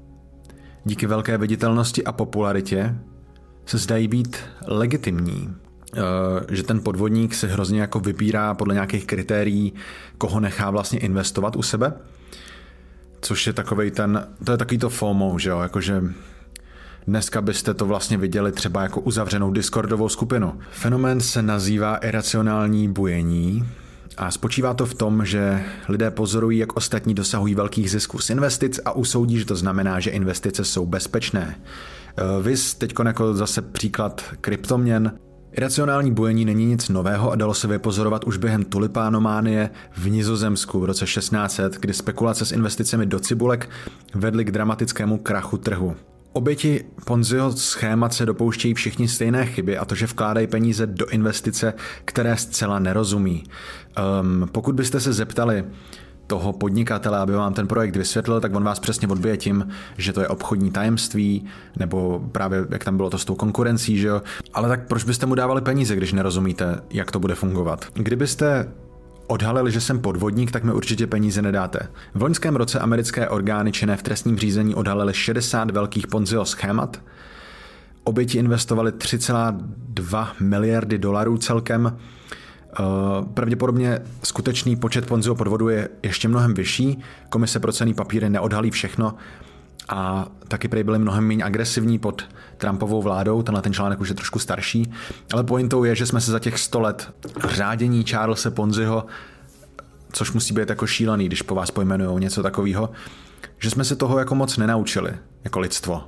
Díky velké viditelnosti a popularitě se zdají být legitimní. Že ten podvodník se hrozně jako vybírá podle nějakých kritérií, koho nechá vlastně investovat u sebe. Což je takovej ten, to je takový to FOMO, že jo, jakože dneska byste to vlastně viděli třeba jako uzavřenou Discordovou skupinu. Fenomén se nazývá iracionální bujení a spočívá to v tom, že lidé pozorují, jak ostatní dosahují velkých zisků z investic a usoudí, že to znamená, že investice jsou bezpečné. Viz teď jako zase příklad kryptoměn. Iracionální bujení není nic nového a dalo se vypozorovat už během tulipánománie v Nizozemsku v roce šestnáct set, kdy spekulace s investicemi do cibulek vedly k dramatickému krachu trhu. Oběti Ponziho schémat se dopouštějí všichni stejné chyby, a to, že vkládají peníze do investice, které zcela nerozumí. Um, pokud byste se zeptali toho podnikatele, aby vám ten projekt vysvětlil, tak on vás přesně odbije tím, že to je obchodní tajemství, nebo právě jak tam bylo to s tou konkurencí, že jo. Ale tak proč byste mu dávali peníze, když nerozumíte, jak to bude fungovat? Kdybyste odhalili, že jsem podvodník, tak mi určitě peníze nedáte. V loňském roce americké orgány činné v trestním řízení odhalily šedesát velkých Ponziho schémat. Oběti investovali tři celé dva miliardy dolarů celkem. Pravděpodobně skutečný počet Ponziho podvodu je ještě mnohem vyšší. Komise pro cenný papíry neodhalí všechno a taky prej byli mnohem méně agresivní pod Trumpovou vládou. Tenhle ten článek už je trošku starší. Ale pointou je, že jsme se za těch sto let řádění Charlese Ponziho, což musí být jako šílený, když po vás pojmenujou něco takového, že jsme se toho jako moc nenaučili, jako lidstvo.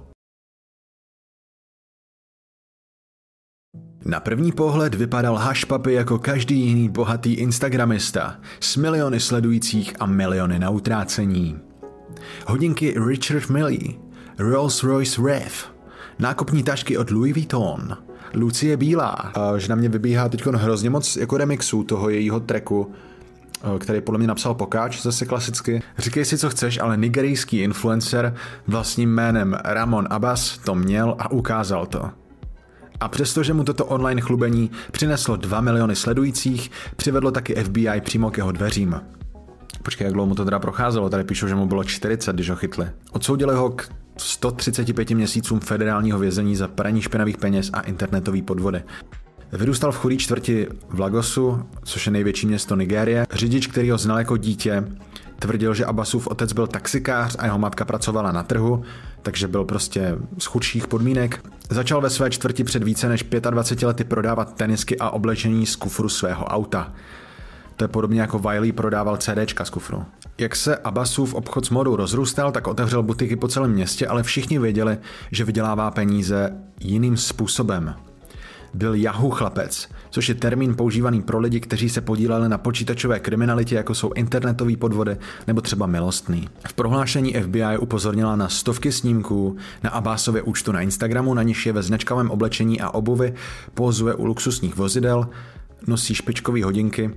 Na první pohled vypadal Hushpuppi jako každý jiný bohatý instagramista s miliony sledujících a miliony na utrácení. Hodinky Richard Mille, Rolls-Royce Rev, nákupní tašky od Louis Vuitton, Lucie Bílá. A že na mě vybíhá teď hrozně moc jako remixů toho jejího tracku který podle mě napsal Pokáč, zase klasicky. Říkej si, co chceš, ale nigerijský influencer vlastním jménem Ramon Abbas to měl a ukázal to. A přestože mu toto online chlubení přineslo dva miliony sledujících, přivedlo taky F B I přímo k jeho dveřím. Počkej, jak dlouho mu to teda procházelo, tady píšou, že mu bylo čtyřicet, když ho chytli. Odsoudili ho k sto třiceti pěti měsícům federálního vězení za praní špinavých peněz a internetový podvody. Vyrůstal v chudé čtvrti v Lagosu, což je největší město Nigérie. Řidič, který ho znal jako dítě, tvrdil, že Abbasův otec byl taxikář a jeho matka pracovala na trhu, takže byl prostě z chudších podmínek. Začal ve své čtvrti před více než dvaceti pěti lety prodávat tenisky a oblečení z kufru svého auta. To je podobně jako Wiley prodával CDčka z kufru. Jak se Abbasův obchod s modou rozrůstal, tak otevřel butiky po celém městě, ale všichni věděli, že vydělává peníze jiným způsobem. Byl Yahoo chlapec, což je termín používaný pro lidi, kteří se podíleli na počítačové kriminalitě, jako jsou internetové podvody nebo třeba milostný. V prohlášení F B I upozornila na stovky snímků na Abbasově účtu na Instagramu, na niž je ve značkovém oblečení a obuvi, pózuje u luxusních vozidel, nosí špičkové hodinky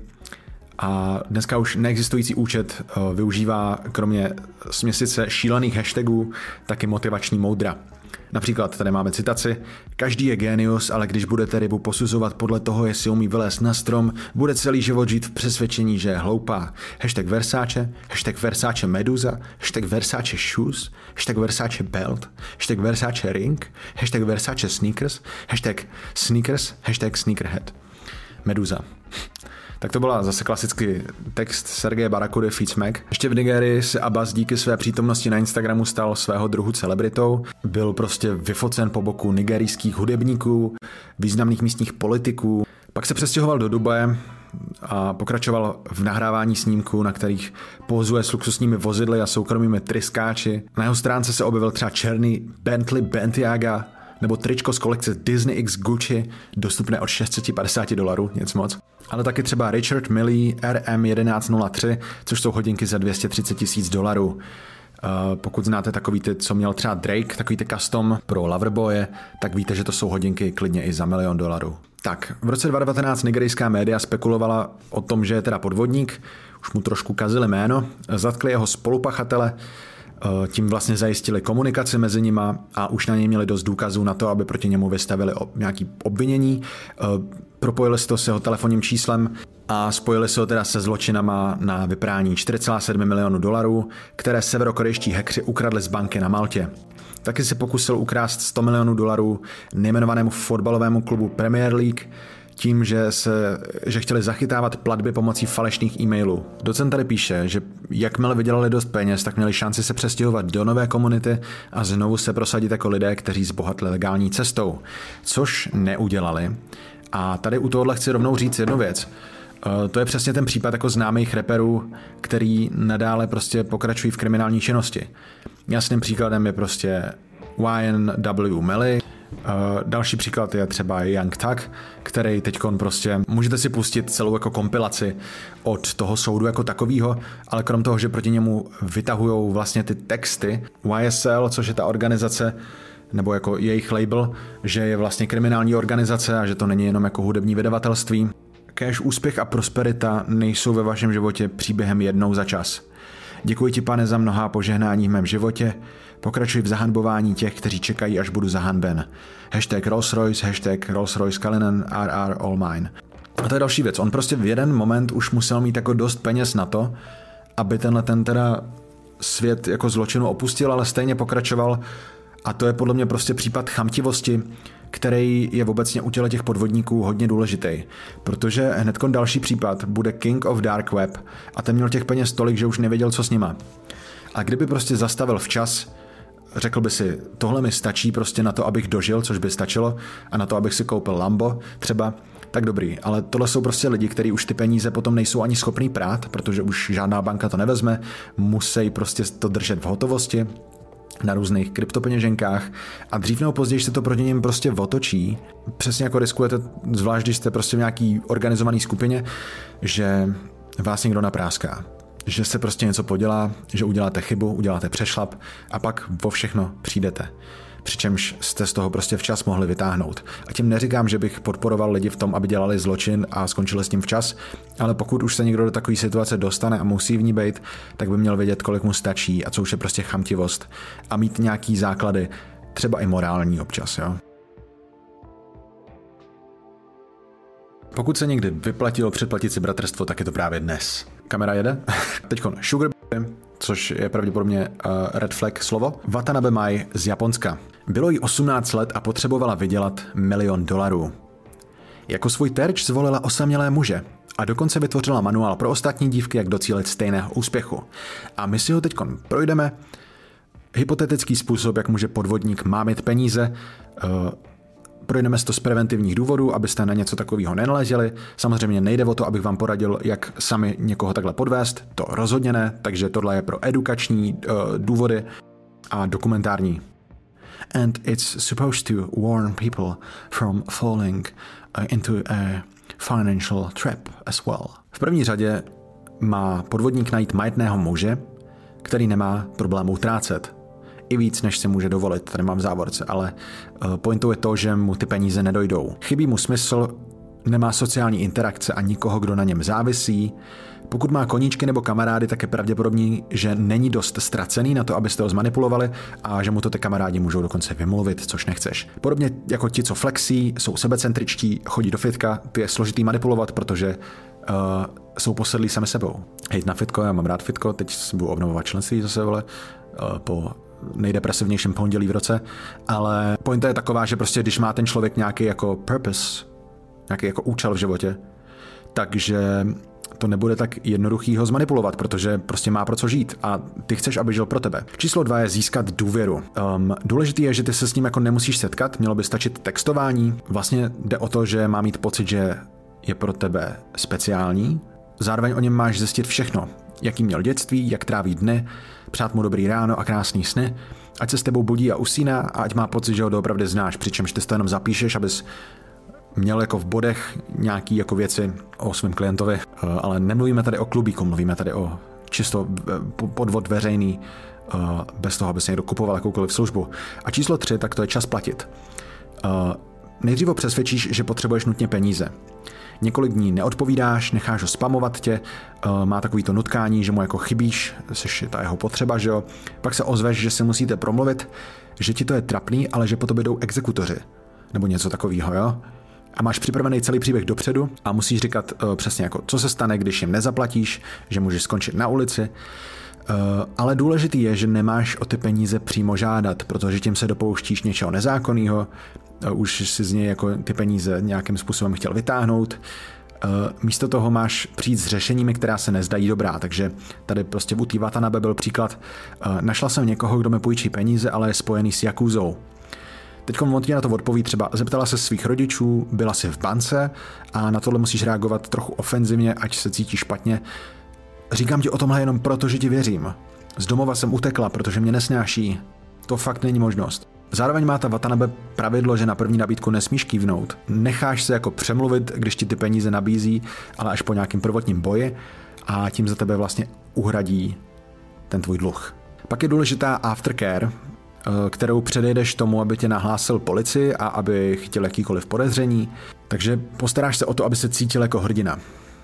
a dneska už neexistující účet využívá kromě směsice šílených hashtagů taky motivační moudra. Například tady máme citaci: každý je génius, ale když budete rybu posuzovat podle toho, jestli umí vylézt na strom, bude celý život žít v přesvědčení, že je hloupá. Hashtag Versace, hashtag Versace Medusa, hashtag Versace Shoes, hashtag Versace Belt, hashtag Versace Ring, hashtag Versace Sneakers, hashtag Sneakers, hashtag Sneakerhead. Medusa. Tak to byla zase klasický text Sergeje Barakudy Feed Mac. Ještě v Nigerii se Abbas díky své přítomnosti na Instagramu stal svého druhu celebritou. Byl prostě vyfocen po boku nigerijských hudebníků, významných místních politiků. Pak se přestěhoval do Dubaje a pokračoval v nahrávání snímků, na kterých pózuje s luxusními vozidly a soukromými tryskáči. Na jeho stránce se objevil třeba černý Bentley Balenciaga nebo tričko z kolekce Disney X Gucci, dostupné od šest set padesát dolarů, nic moc. Ale taky třeba Richard Mille R M jedenáct nula tři, což jsou hodinky za dvě stě třicet tisíc dolarů. Uh, pokud znáte takový ty, co měl třeba Drake, takový ty custom pro Loverboye, tak víte, že to jsou hodinky klidně i za milion dolarů. Tak, v roce dva tisíce devatenáct nigerijská média spekulovala o tom, že je teda podvodník, už mu trošku kazili jméno, zatkli jeho spolupachatele, tím vlastně zajistili komunikaci mezi nima a už na něj měli dost důkazů na to, aby proti němu vystavili nějaké obvinění. Propojili si to s jeho telefonním číslem a spojili se ho teda se zločinama na vyprání čtyři celá sedm milionu dolarů, které severokorejští hackři ukradli z banky na Maltě. Taky se pokusil ukrást sto milionů dolarů nejmenovanému fotbalovému klubu Premier League, tím, že, se, že chtěli zachytávat platby pomocí falešných e-mailů. Docent tady píše, že jakmile vydělali dost peněz, tak měli šanci se přestěhovat do nové komunity a znovu se prosadit jako lidé, kteří zbohatli legální cestou, což neudělali. A tady u tohohle chci rovnou říct jednu věc. To je přesně ten případ jako známých reperů, který nadále prostě pokračují v kriminální činnosti. Jasným příkladem je prostě Ryan W. Mille. Uh, další příklad je třeba Young Thug, který teďkon prostě, můžete si pustit celou jako kompilaci od toho soudu jako takovýho, ale krom toho, že proti němu vytahujou vlastně ty texty, Y S L, což je ta organizace, nebo jako jejich label, že je vlastně kriminální organizace a že to není jenom jako hudební vydavatelství. Kéž úspěch a prosperita nejsou ve vašem životě příběhem jednou za čas. Děkuji ti, Pane, za mnohá požehnání v mém životě. Pokračuj v zahanbování těch, kteří čekají, až budu zahanben. Hashtag Rolls Royce, hashtag Rolls Royce Cullinan, R R All Mine. A to je další věc. On prostě v jeden moment už musel mít jako dost peněz na to, aby tenhle ten teda svět jako zločinu opustil, ale stejně pokračoval. A to je podle mě prostě případ chamtivosti, který je obecně u těle těch podvodníků hodně důležitý. Protože hnedkon další případ bude King of Dark Web a ten měl těch peněz tolik, že už nevěděl, co s nima. A kdyby prostě zastavil včas, řekl by si, tohle mi stačí prostě na to, abych dožil, což by stačilo, a na to, abych si koupil Lambo třeba, tak dobrý. Ale tohle jsou prostě lidi, kteří už ty peníze potom nejsou ani schopný prát, protože už žádná banka to nevezme, musí prostě to držet v hotovosti na různých kryptopeněženkách a dřív nebo později se to proti nim prostě otočí. Přesně jako riskujete, zvlášť když jste prostě v nějaký organizovaný skupině, že vás někdo napráská. Že se prostě něco podělá, že uděláte chybu, uděláte přešlap a pak vo všechno přijdete. přičemž jste z toho prostě včas mohli vytáhnout. A tím neříkám, že bych podporoval lidi v tom, aby dělali zločin a skončili s tím včas, ale pokud už se někdo do takové situace dostane a musí v ní být, tak by měl vědět, kolik mu stačí a co už je prostě chamtivost a mít nějaký základy, třeba i morální občas, jo. Pokud se někdy vyplatilo předplatit si bratrstvo, tak je to právě dnes. Kamera jede. Teďkon Sugar Baby, což je pravděpodobně uh, red flag slovo. Watanabe Mai z Japonska. Bylo jí osmnáct let a potřebovala vydělat milion dolarů. Jako svůj terč zvolila osamělé muže a dokonce vytvořila manuál pro ostatní dívky, jak docílit stejného úspěchu. A my si ho teďkon projdeme. Hypotetický způsob, jak může podvodník mámit peníze. Uh, Projdeme to z preventivních důvodů, abyste na něco takového nenaletěli. Samozřejmě nejde o to, abych vám poradil, jak sami někoho takhle podvést. To rozhodně ne, takže tohle je pro edukační uh, důvody a dokumentární. And it's supposed to warn people from falling uh, into a financial trap as well. V první řadě má podvodník najít majetného muže, který nemá problém utrácet. I víc, než si může dovolit, tady mám v závorce, ale pointou je to, že mu ty peníze nedojdou. Chybí mu smysl, nemá sociální interakce a nikoho, kdo na něm závisí. Pokud má koníčky nebo kamarády, tak je pravděpodobný, že není dost ztracený na to, abyste ho zmanipulovali a že mu to ty kamarádi můžou dokonce vymluvit, což nechceš. Podobně jako ti, co flexí, jsou sebecentričtí, chodí do fitka, ty je složitý manipulovat, protože uh, jsou posedlí sami sebou. Hejt na fitko, já mám rád fitko, teď si budu obnovovat členství zase, vole, uh, po nejdepresivnějším pondělí v roce, ale pointa je taková, že prostě když má ten člověk nějaký jako purpose, nějaký jako účel v životě, takže to nebude tak jednoduchý ho zmanipulovat, protože prostě má pro co žít a ty chceš, aby žil pro tebe. Číslo dva je získat důvěru. Um, důležitý je, že ty se s ním jako nemusíš setkat, mělo by stačit textování. Vlastně jde o to, že má mít pocit, že je pro tebe speciální. Zároveň o něm máš zjistit všechno. Jaký měl dětství, jak tráví dny, přát mu dobrý ráno a krásný sny, ať se s tebou budí a usíná a ať má pocit, že ho doopravdy znáš, přičemž ty to jenom zapíšeš, abys měl jako v bodech nějaký jako věci o svém klientovi, ale nemluvíme tady o klubíku, mluvíme tady o čisto podvod veřejný, bez toho, aby se někdo kupoval jakoukoliv službu. A číslo tři, tak to je čas platit. Nejdřív ho přesvědčíš, že potřebuješ nutně peníze. Několik dní neodpovídáš, necháš ho spamovat tě, má takový to nutkání, že mu jako chybíš, jsi ta jeho potřeba, že jo. Pak se ozveš, že si musíte promluvit, že ti to je trapný, ale že po tobě jdou exekutoři. Nebo něco takového, jo. A máš připravený celý příběh dopředu a musíš říkat uh, přesně jako, co se stane, když jim nezaplatíš, že můžeš skončit na ulici. Uh, ale důležitý je, že nemáš o ty peníze přímo žádat, protože tím se dopouštíš něčeho nezákonného, uh, už si z něj jako ty peníze nějakým způsobem chtěl vytáhnout. Uh, místo toho máš přijít s řešeními, která se nezdají dobrá, takže tady prostě u té Watanabe byl příklad. Uh, našla jsem někoho, kdo mi půjčí peníze, ale je spojený s jakuzou. Teď on ti na to odpoví třeba, zeptala se svých rodičů, byla si v bance a na tohle musíš reagovat trochu ofenzivně, ať se cítíš špatně. Říkám ti o tomhle jenom proto, že ti věřím. Z domova jsem utekla, protože mě nesnáší. To fakt není možnost. Zároveň má ta Watanabe pravidlo, že na první nabídku nesmíš kývnout. Necháš se jako přemluvit, když ti ty peníze nabízí, ale až po nějakým prvotním boji a tím za tebe vlastně uhradí ten tvůj dluh. Pak je důležitá aftercare, kterou předejdeš tomu, aby tě nahlásil policii a aby chtěl jakýkoliv podezření. Takže postaráš se o to, aby se cítil jako hrdina.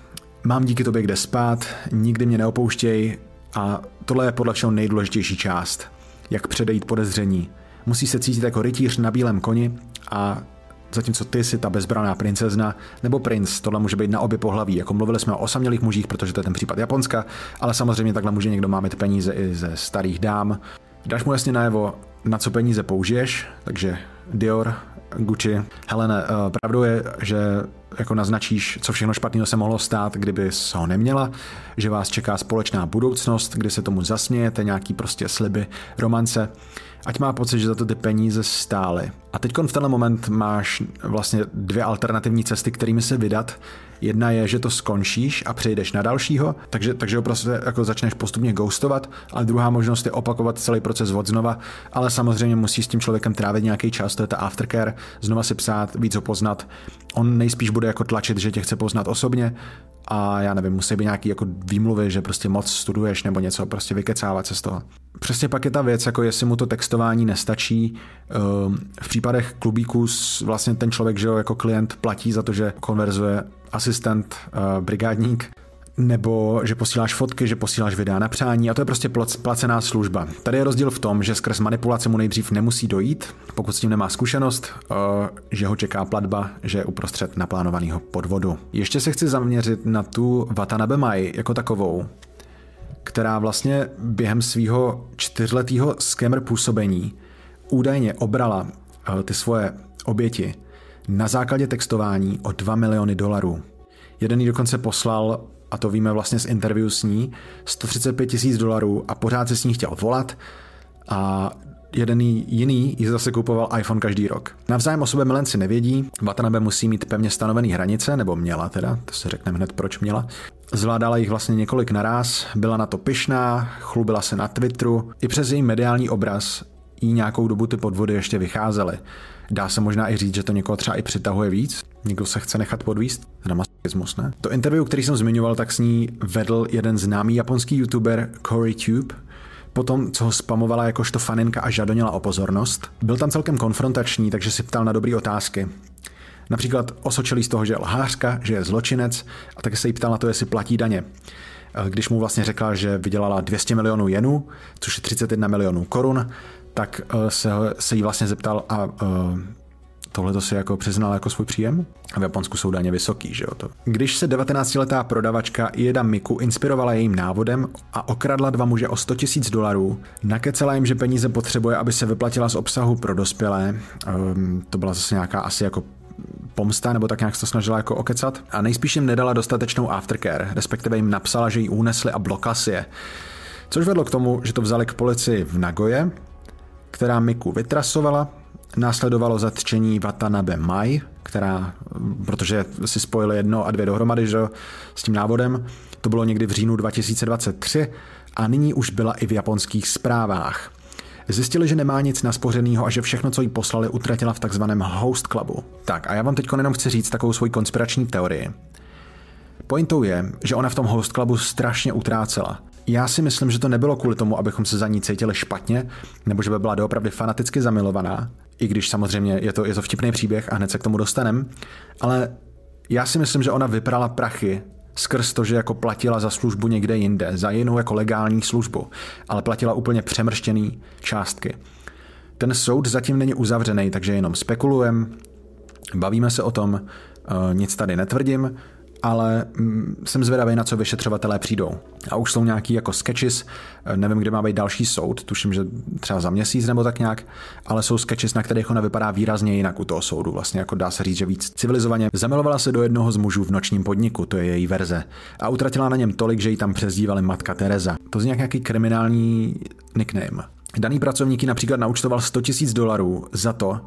Mám díky tobě kde spát, nikdy mě neopouštěj a tohle je podle všeho nejdůležitější část. Jak předejít podezření. Musí se cítit jako rytíř na bílém koni a zatímco ty jsi ta bezbranná princezna nebo princ, tohle může být na obě pohlaví. Jako mluvili jsme o osamělých mužích, protože to je ten případ Japonska, ale samozřejmě takhle může někdo mámit peníze i ze starých dám. Dáš mu jasně najevo, na co peníze použiješ, takže Dior, Gucci. Helene, pravdou je, že jako naznačíš, co všechno špatného se mohlo stát, kdyby se ho neměla, že vás čeká společná budoucnost, kdy se tomu zasmějete, nějaký prostě sliby, romance. Ať má pocit, že za to ty peníze stály. A teď v tenhle moment máš vlastně dvě alternativní cesty, kterými se vydat. Jedna je, že to skončíš a přejdeš na dalšího, takže, takže ho prostě jako začneš postupně ghostovat, ale druhá možnost je opakovat celý proces od znova, ale samozřejmě musíš s tím člověkem trávit nějaký čas, to je ta aftercare, znova si psát, víc ho poznat. On nejspíš bude bude jako tlačit, že tě chce poznat osobně a já nevím, musí být nějaký jako výmluvy, že prostě moc studuješ nebo něco, prostě vykecávat se z toho. Přesně pak je ta věc, jako jestli mu to textování nestačí. V případech klubíků vlastně ten člověk, že jo, jako klient platí za to, že konverzuje asistent, brigádník, nebo že posíláš fotky, že posíláš videa na přání a to je prostě placená služba. Tady je rozdíl v tom, že skrz manipulace mu nejdřív nemusí dojít, pokud s tím nemá zkušenost, že ho čeká platba, že je uprostřed naplánovaného podvodu. Ještě se chci zaměřit na tu Watanabe Mai jako takovou, která vlastně během svého čtyřletého scammer působení údajně obrala ty svoje oběti na základě textování o dva miliony dolarů. Jeden jí dokonce poslal, a to víme vlastně z interview s ní, sto třicet pět tisíc dolarů a pořád se s ní chtěl volat a jeden jiný jí zase kupoval iPhone každý rok. Navzájem o sobě milenci nevědí, Watanabe musí mít pevně stanovený hranice, nebo měla teda, to se řekneme hned, proč měla. Zvládala jich vlastně několik naráz, byla na to pyšná, chlubila se na Twitteru, i přes její mediální obraz jí nějakou dobu ty podvody ještě vycházely. Dá se možná i říct, že to někoho třeba i přitahuje víc, někdo se chce nechat podvíst, teda masochismus, ne? To interview, který jsem zmiňoval, tak s ní vedl jeden známý japonský youtuber CoreyTube, potom, co ho spamovala jakožto faninka a žadoněla o pozornost. Byl tam celkem konfrontační, takže si ptal na dobré otázky. Například osočilý z toho, že je lhářka, že je zločinec a taky se jí ptal na to, jestli platí daně. Když mu vlastně řekla, že vydělala dvě stě milionů jenů, což je třicet jedna milionů korun, tak se, se jí vlastně zeptal a uh, tohle si jako přiznala jako svůj příjem. A v Japonsku jsou daně vysoký, že jo to. Když se devatenáctiletá prodavačka Ieda Miku inspirovala jejím návodem a okradla dva muže o sto tisíc dolarů, nakecala jim, že peníze potřebuje, aby se vyplatila z obsahu pro dospělé. Um, to byla zase nějaká asi jako pomsta, nebo tak nějak se to snažila jako okecat. A nejspíš jim nedala dostatečnou aftercare, respektive jim napsala, že ji unesli a blokla si je. Což vedlo k tomu, že to vzali k policii v Nagoje, která Miku vytrasovala. Následovalo zatčení Watanabe Mai, která, protože si spojili jedno a dvě dohromady, že, s tím návodem. To bylo někdy v říjnu dva tisíce dvacet tři a nyní už byla i v japonských zprávách. Zjistili, že nemá nic naspořenýho a že všechno, co jí poslali, utratila v takzvaném host clubu. Tak a já vám teď jenom chci říct takovou svoji konspirační teorii. Pointou je, že ona v tom host clubu strašně utrácela. Já si myslím, že to nebylo kvůli tomu, abychom se za ní cítili špatně, nebo že by byla doopravdy fanaticky zamilovaná, i když samozřejmě je to, je to vtipný příběh a hned se k tomu dostanem, ale já si myslím, že ona vyprala prachy skrz to, že jako platila za službu někde jinde, za jinou jako legální službu, ale platila úplně přemrštěný částky. Ten soud zatím není uzavřený, takže jenom spekulujem, bavíme se o tom, nic tady netvrdím, ale jsem zvědavý, na co vyšetřovatelé přijdou. A už jsou nějaký jako sketches, nevím, kde má být další soud, tuším, že třeba za měsíc nebo tak nějak, ale jsou sketches, na kterých ona vypadá výrazně jinak u toho soudu, vlastně jako dá se říct, že víc civilizovaně. Zamilovala se do jednoho z mužů v nočním podniku, to je její verze, a utratila na něm tolik, že ji tam přezdívali Matka Teresa. To zní jak nějaký kriminální nickname. Daný pracovník ji například naúčtoval sto tisíc dolarů za to,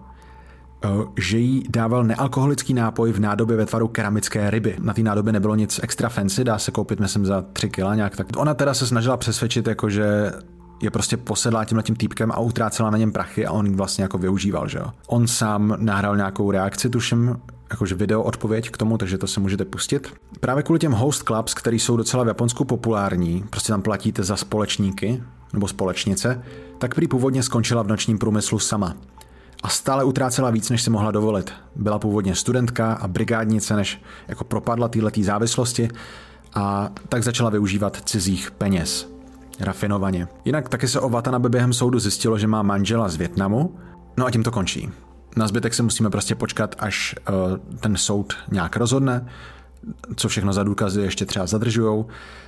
že jí dával nealkoholický nápoj v nádobě ve tvaru keramické ryby. Na té nádobě nebylo nic extra fancy, dá se koupit, myslím, za tři kila nějak tak. Ona teda se snažila přesvědčit, jako že je prostě posedlá tímhletím týpkem a utrácela na něm prachy a on ji vlastně jako využíval, že jo. On sám nahrál nějakou reakci, tuším, jakože video odpověď k tomu, takže to se můžete pustit. Právě kvůli těm host clubs, který jsou docela v Japonsku populární, prostě tam platíte za společníky nebo společnice, tak prý původně skončila v nočním průmyslu sama. A stále utrácela víc, než si mohla dovolit. Byla původně studentka a brigádnice, než jako propadla téhletý závislosti a tak začala využívat cizích peněz. Rafinovaně. Jinak taky se o Watanabe během soudu zjistilo, že má manžela z Vietnamu, no a tím to končí. Na zbytek se musíme prostě počkat, až uh, ten soud nějak rozhodne, co všechno za důkazy ještě třeba zadržujou,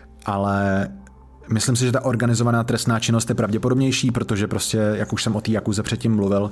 ale myslím si, že ta organizovaná trestná činnost je pravděpodobnější, protože prostě, jak už jsem o té Jakuze předtím mluvil,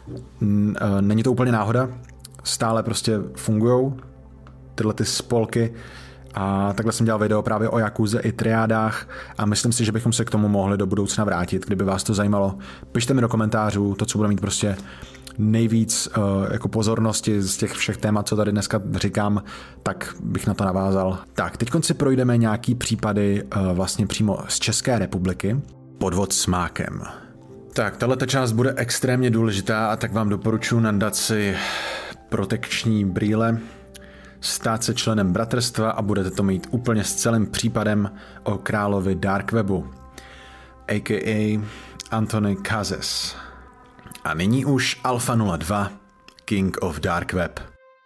není to úplně náhoda, stále prostě fungujou tyhle ty spolky a takhle jsem dělal video právě o Jakuze i triádách a myslím si, že bychom se k tomu mohli do budoucna vrátit, kdyby vás to zajímalo. Pište mi do komentářů to, co bude mít prostě nejvíc uh, jako pozornosti z těch všech témat, co tady dneska říkám, tak bych na to navázal. Tak, teď si projdeme nějaký případy uh, vlastně přímo z České republiky. Podvod s mákem. Tak, tato část bude extrémně důležitá a tak vám doporučuji nandat si protekční brýle. stát se členem bratrstva a budete to mít úplně s celým případem o královi Dark Webu, a k a. Anthony Kazes. A nyní už Alfa nula dva, King of Dark Web.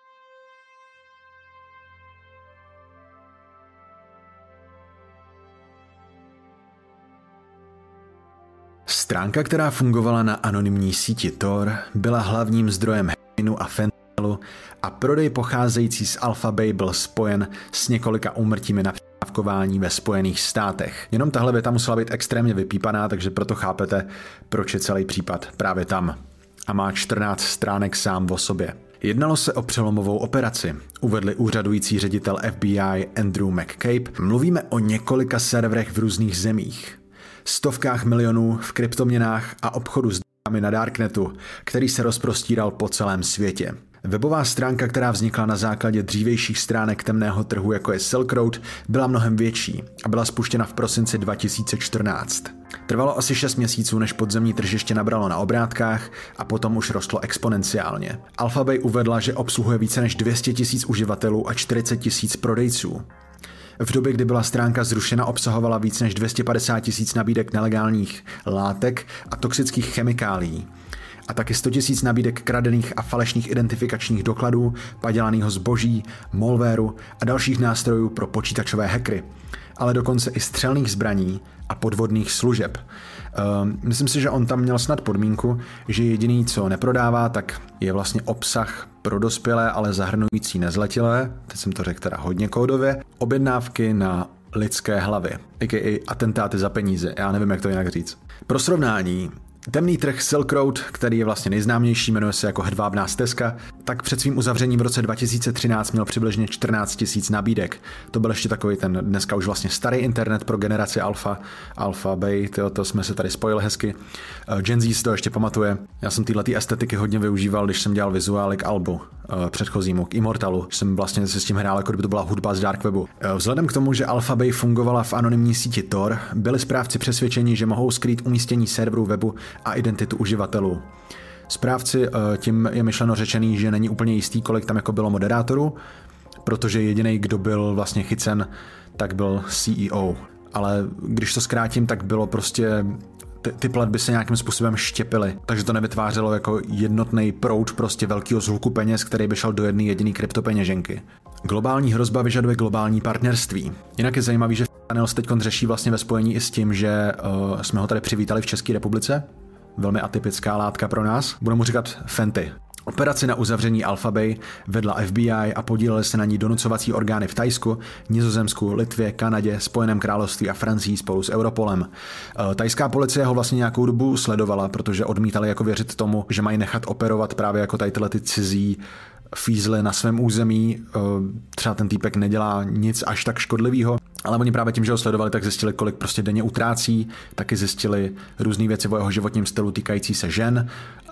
Stránka, která fungovala na anonymní síti Tor, byla hlavním zdrojem heroinu a fentanylu a prodej pocházející z Alpha Bay byl spojen s několika úmrtími na předávkování ve Spojených státech. Jenom tahle věta musela být extrémně vypípaná, takže proto chápete, proč je celý případ právě tam. A má čtrnáct stránek sám o sobě. Jednalo se o přelomovou operaci, uvedli úřadující ředitel F B I Andrew McCabe. Mluvíme o několika serverech v různých zemích, stovkách milionů v kryptoměnách a obchodu s dárami na Darknetu, který se rozprostíral po celém světě. Webová stránka, která vznikla na základě dřívějších stránek temného trhu, jako je Silk Road, byla mnohem větší a byla spuštěna v prosinci dva tisíce čtrnáct. Trvalo asi šest měsíců, než podzemní tržiště nabralo na obrátkách a potom už rostlo exponenciálně. Alpha Bay uvedla, že obsluhuje více než dvě stě tisíc uživatelů a čtyřicet tisíc prodejců. V době, kdy byla stránka zrušena, obsahovala víc než dvě stě padesát tisíc nabídek nelegálních látek a toxických chemikálií. A taky sto tisíc nabídek kradených a falešných identifikačních dokladů, padělaného zboží, malwareu a dalších nástrojů pro počítačové hackery, ale dokonce i střelných zbraní a podvodných služeb. Uh, myslím si, že on tam měl snad podmínku, že jediný, co neprodává, tak je vlastně obsah pro dospělé, ale zahrnující nezletilé, teď jsem to řekl teda hodně kódově, objednávky na lidské hlavy, a k a atentáty za peníze, já nevím, jak to jinak říct. Pro srovnání, temný trh Silk Road, který je vlastně nejznámější, jmenuje se jako Hedvábná stezka, tak před svým uzavřením v roce dva tisíce třináct měl přibližně čtrnáct tisíc nabídek. To byl ještě takový ten dneska už vlastně starý internet pro generaci Alpha, Alpha Bay, to, to jsme se tady spojili hezky. Gen Z si to ještě pamatuje. Já jsem tyhle estetiky hodně využíval, když jsem dělal vizuály k albu předchozímu, k Immortalu. Jsem vlastně se s tím hrál, jako kdyby to byla hudba z Dark Webu. Vzhledem k tomu, že Alpha Bay fungovala v anonymní síti Tor, byli správci přesvědčeni, že mohou skrýt umístění serverů webu a identitu uživatelů. Správci tím je myšleno řečený, že není úplně jistý, kolik tam jako bylo moderátorů, protože jediný, kdo byl vlastně chycen, tak byl C E O. Ale když to zkrátím, tak bylo prostě ty, ty platby se nějakým způsobem štěpily, takže to nevytvářelo jako jednotný proud prostě velkého zhluku peněz, který by šel do jedné jediné kryptopeněženky. Globální hrozba vyžaduje globální partnerství. Jinak je zajímavý, že Fentanyl teď řeší vlastně ve spojení i s tím, že uh, jsme ho tady přivítali v České republice. Velmi atypická látka pro nás. Budeme mu říkat Fenty. Operaci na uzavření Alpha Bay vedla F B I a podílely se na ní donucovací orgány v Thajsku, Nizozemsku, Litvě, Kanadě, Spojeném království a Francii spolu s Europolem. Thajská policie ho vlastně nějakou dobu sledovala, protože odmítali jako věřit tomu, že mají nechat operovat právě jako tady tyhle ty cizí fízly na svém území. Třeba ten týpek nedělá nic až tak škodlivého, ale oni právě tím, že ho sledovali, tak zjistili, kolik prostě denně utrácí, taky zjistili různé věci o jeho životním stylu týkající se žen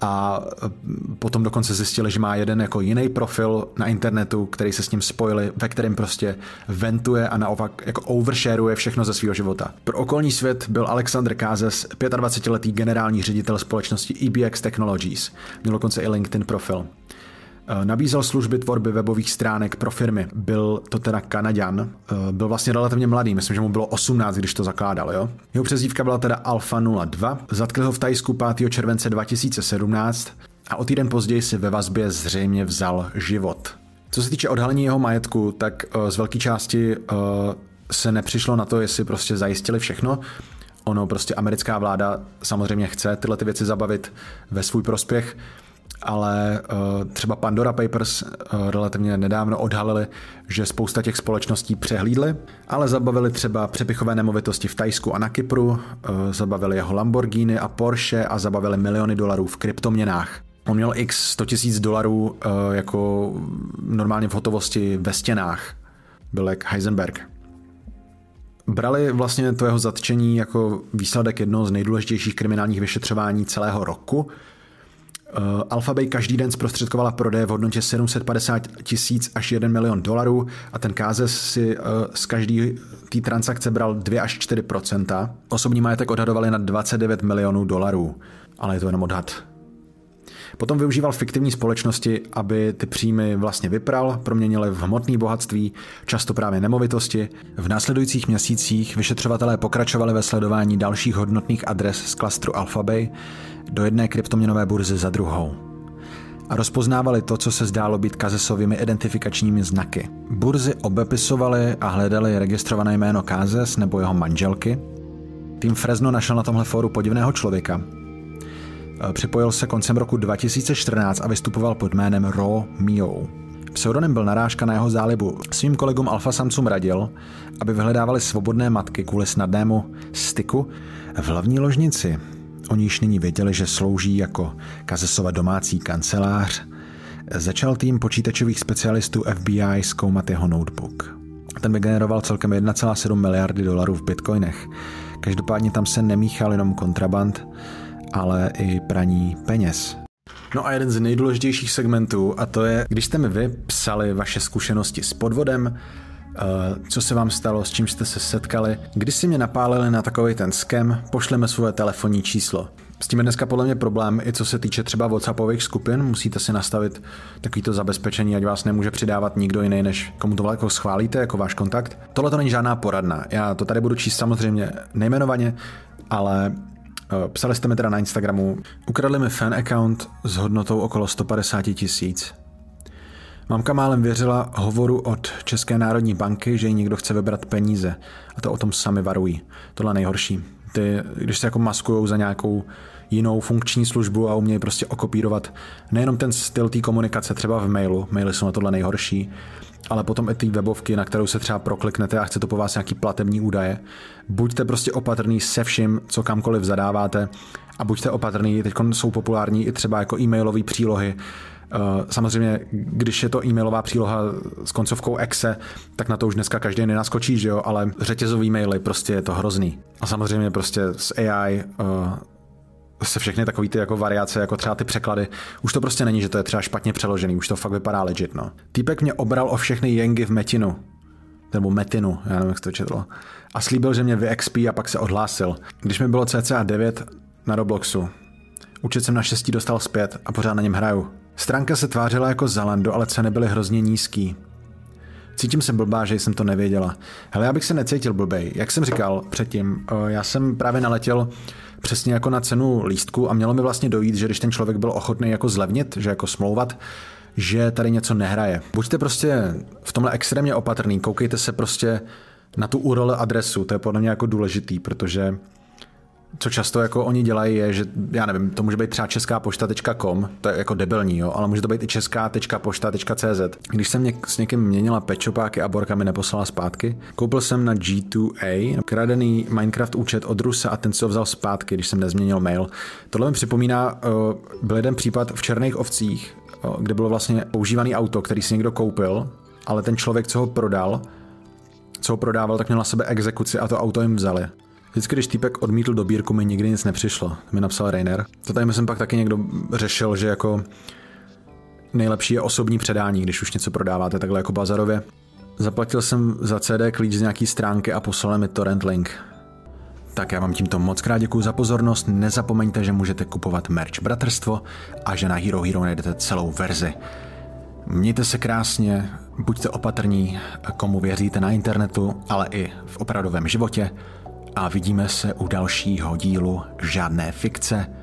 a potom dokonce zjistili, že má jeden jako jiný profil na internetu, který se s ním spojili, ve kterém prostě ventuje a naopak jako overshareuje všechno ze svého života. Pro okolní svět byl Alexander Kazes, dvacetipětiletý generální ředitel společnosti E B X Technologies. Měl dokonce i LinkedIn profil. Nabízel služby tvorby webových stránek pro firmy. Byl to teda Kanaďan. Byl vlastně relativně mladý, myslím, že mu bylo osmnáct, když to zakládal. Jo? Jeho přezdívka byla teda Alpha nula dva. Zatkli ho v Thajsku pátého července dva tisíce sedmnáct a o týden později si ve vazbě zřejmě vzal život. Co se týče odhalení jeho majetku, tak z velké části se nepřišlo na to, jestli prostě zajistili všechno. Ono prostě americká vláda samozřejmě chce tyhle ty věci zabavit ve svůj prospěch, ale uh, třeba Pandora Papers uh, relativně nedávno odhalili, že spousta těch společností přehlídly, ale zabavili třeba přepichové nemovitosti v Thajsku a na Kypru, uh, zabavili jeho Lamborghini a Porsche a zabavili miliony dolarů v kryptoměnách. On měl x sto tisíc dolarů uh, jako normálně v hotovosti ve stěnách. Byl jak Heisenberg. Brali vlastně to jeho zatčení jako výsledek jednoho z nejdůležitějších kriminálních vyšetřování celého roku. Uh, Alpha Bay každý den zprostředkovala prodeje v hodnotě sedm set padesát tisíc až jeden milion dolarů a ten Kazes si uh, z každé té transakce bral dva až čtyři procenta. Osobní majetek odhadovali na dvacet devět milionů dolarů, ale je to jenom odhad. Potom využíval fiktivní společnosti, aby ty příjmy vlastně vypral, proměnil v hmotné bohatství, často právě nemovitosti. V následujících měsících vyšetřovatelé pokračovali ve sledování dalších hodnotných adres z klastru Alphabay do jedné kryptoměnové burzy za druhou. A rozpoznávali to, co se zdálo být Casesovými identifikačními znaky. Burzy obepisovali a hledali registrované jméno Cases nebo jeho manželky. Tým Fresno našel na tomhle fóru podivného člověka. Připojil se koncem roku dva tisíce čtrnáct a vystupoval pod jménem Raw Mio. Pseudonym byl narážka na jeho zálibu. Svým kolegům alfasamcům radil, aby vyhledávali svobodné matky kvůli snadnému styku v hlavní ložnici. Oni již nyní věděli, že slouží jako Casesova domácí kancelář. Začal tým počítačových specialistů F B I zkoumat jeho notebook. Ten vygeneroval celkem jedna celá sedm miliardy dolarů v bitcoinech. Každopádně tam se nemíchal jenom kontraband, ale i praní peněz. No a jeden z nejdůležitějších segmentů, a to je, když jste mi vy psali vaše zkušenosti s podvodem, co se vám stalo, s čím jste se setkali, když si mě napálili na takový ten scam, pošleme svoje telefonní číslo. S tím je dneska podle mě problém, i co se týče třeba WhatsAppových skupin, musíte si nastavit takovýto zabezpečení, ať vás nemůže přidávat nikdo jiný, než komu to jako schválíte, jako váš kontakt. Tohle to není žádná poradna, já to tady budu číst samozřejmě nejmenovaně, ale psali jste mi teda na Instagramu, ukradli mi fan account s hodnotou okolo sto padesát tisíc. Mamka málem věřila hovoru od České národní banky, že jí někdo chce vybrat peníze. A to o tom sami varují. Tohle nejhorší. Ty, když se jako maskujou za nějakou jinou funkční službu a umějí prostě okopírovat nejenom ten styl té komunikace třeba v mailu, maily jsou na tohle nejhorší, ale potom i ty webovky, na kterou se třeba prokliknete a chce to po vás nějaký platební údaje. Buďte prostě opatrný se vším, co kamkoliv zadáváte a buďte opatrný, teď jsou populární i třeba jako e-mailové přílohy. Samozřejmě, když je to e-mailová příloha s koncovkou exe, tak na to už dneska každý nenaskočí, že jo, ale řetězový maily, prostě je to hrozný. A samozřejmě prostě s A I uh, se všechny takový ty jako variace, jako třeba ty překlady, už to prostě není, že to je třeba špatně přeložený, už to fakt vypadá legit, no. Týpek mě obral o všechny jengy v Metinu, nebo Metinu, já nevím, jak to četlo, a slíbil, že mě vyexpí a pak se odhlásil. Když mi bylo cca devět na Robloxu, účet jsem naštěstí dostal zpět a pořád na něm hraju. Stránka se tvářila jako Zalando, ale ceny byly hrozně nízký. Cítím se blbá, že jsem to nevěděla. Hele, já bych se necítil blbej. Jak jsem říkal předtím, já jsem právě naletěl přesně jako na cenu lístku a mělo mi vlastně dojít, že když ten člověk byl ochotný jako zlevnit, že jako smlouvat, že tady něco nehraje. Buďte prostě v tomhle extrémně opatrný, koukejte se prostě na tu U R L adresu, to je podle mě jako důležitý, protože co často jako oni dělají je, že já nevím, to může být třeba česká pošta tečka com, to je jako debilní, jo, ale může to být i česká tečka pošta tečka cé zet. Když jsem něk, s někým měnila pečopáky a Borka mi neposlala zpátky, koupil jsem na G dva A kradený Minecraft účet od Rusa a ten si ho vzal zpátky, když jsem nezměnil mail. Tohle mi připomíná, byl jeden případ v Černých ovcích, kde bylo vlastně používaný auto, který si někdo koupil, ale ten člověk, co ho prodal, co ho prodával, tak měl na sebe exekuci a to auto jim vzali. Vždycky, když týpek odmítl dobírku, mi nikdy nic nepřišlo. Mi napsal Rainer. To tady myslím pak taky někdo řešil, že jako nejlepší je osobní předání, když už něco prodáváte takhle jako bazarově. Zaplatil jsem za C D klíč z nějaký stránky a poslal mi torrent link. Tak já vám tímto moc krát děkuju za pozornost. Nezapomeňte, že můžete kupovat merch Bratrstvo a že na Hero Hero najdete celou verzi. Mějte se krásně, buďte opatrní, komu věříte na internetu, ale i v opravdovém životě. A vidíme se u dalšího dílu Žádné fikce.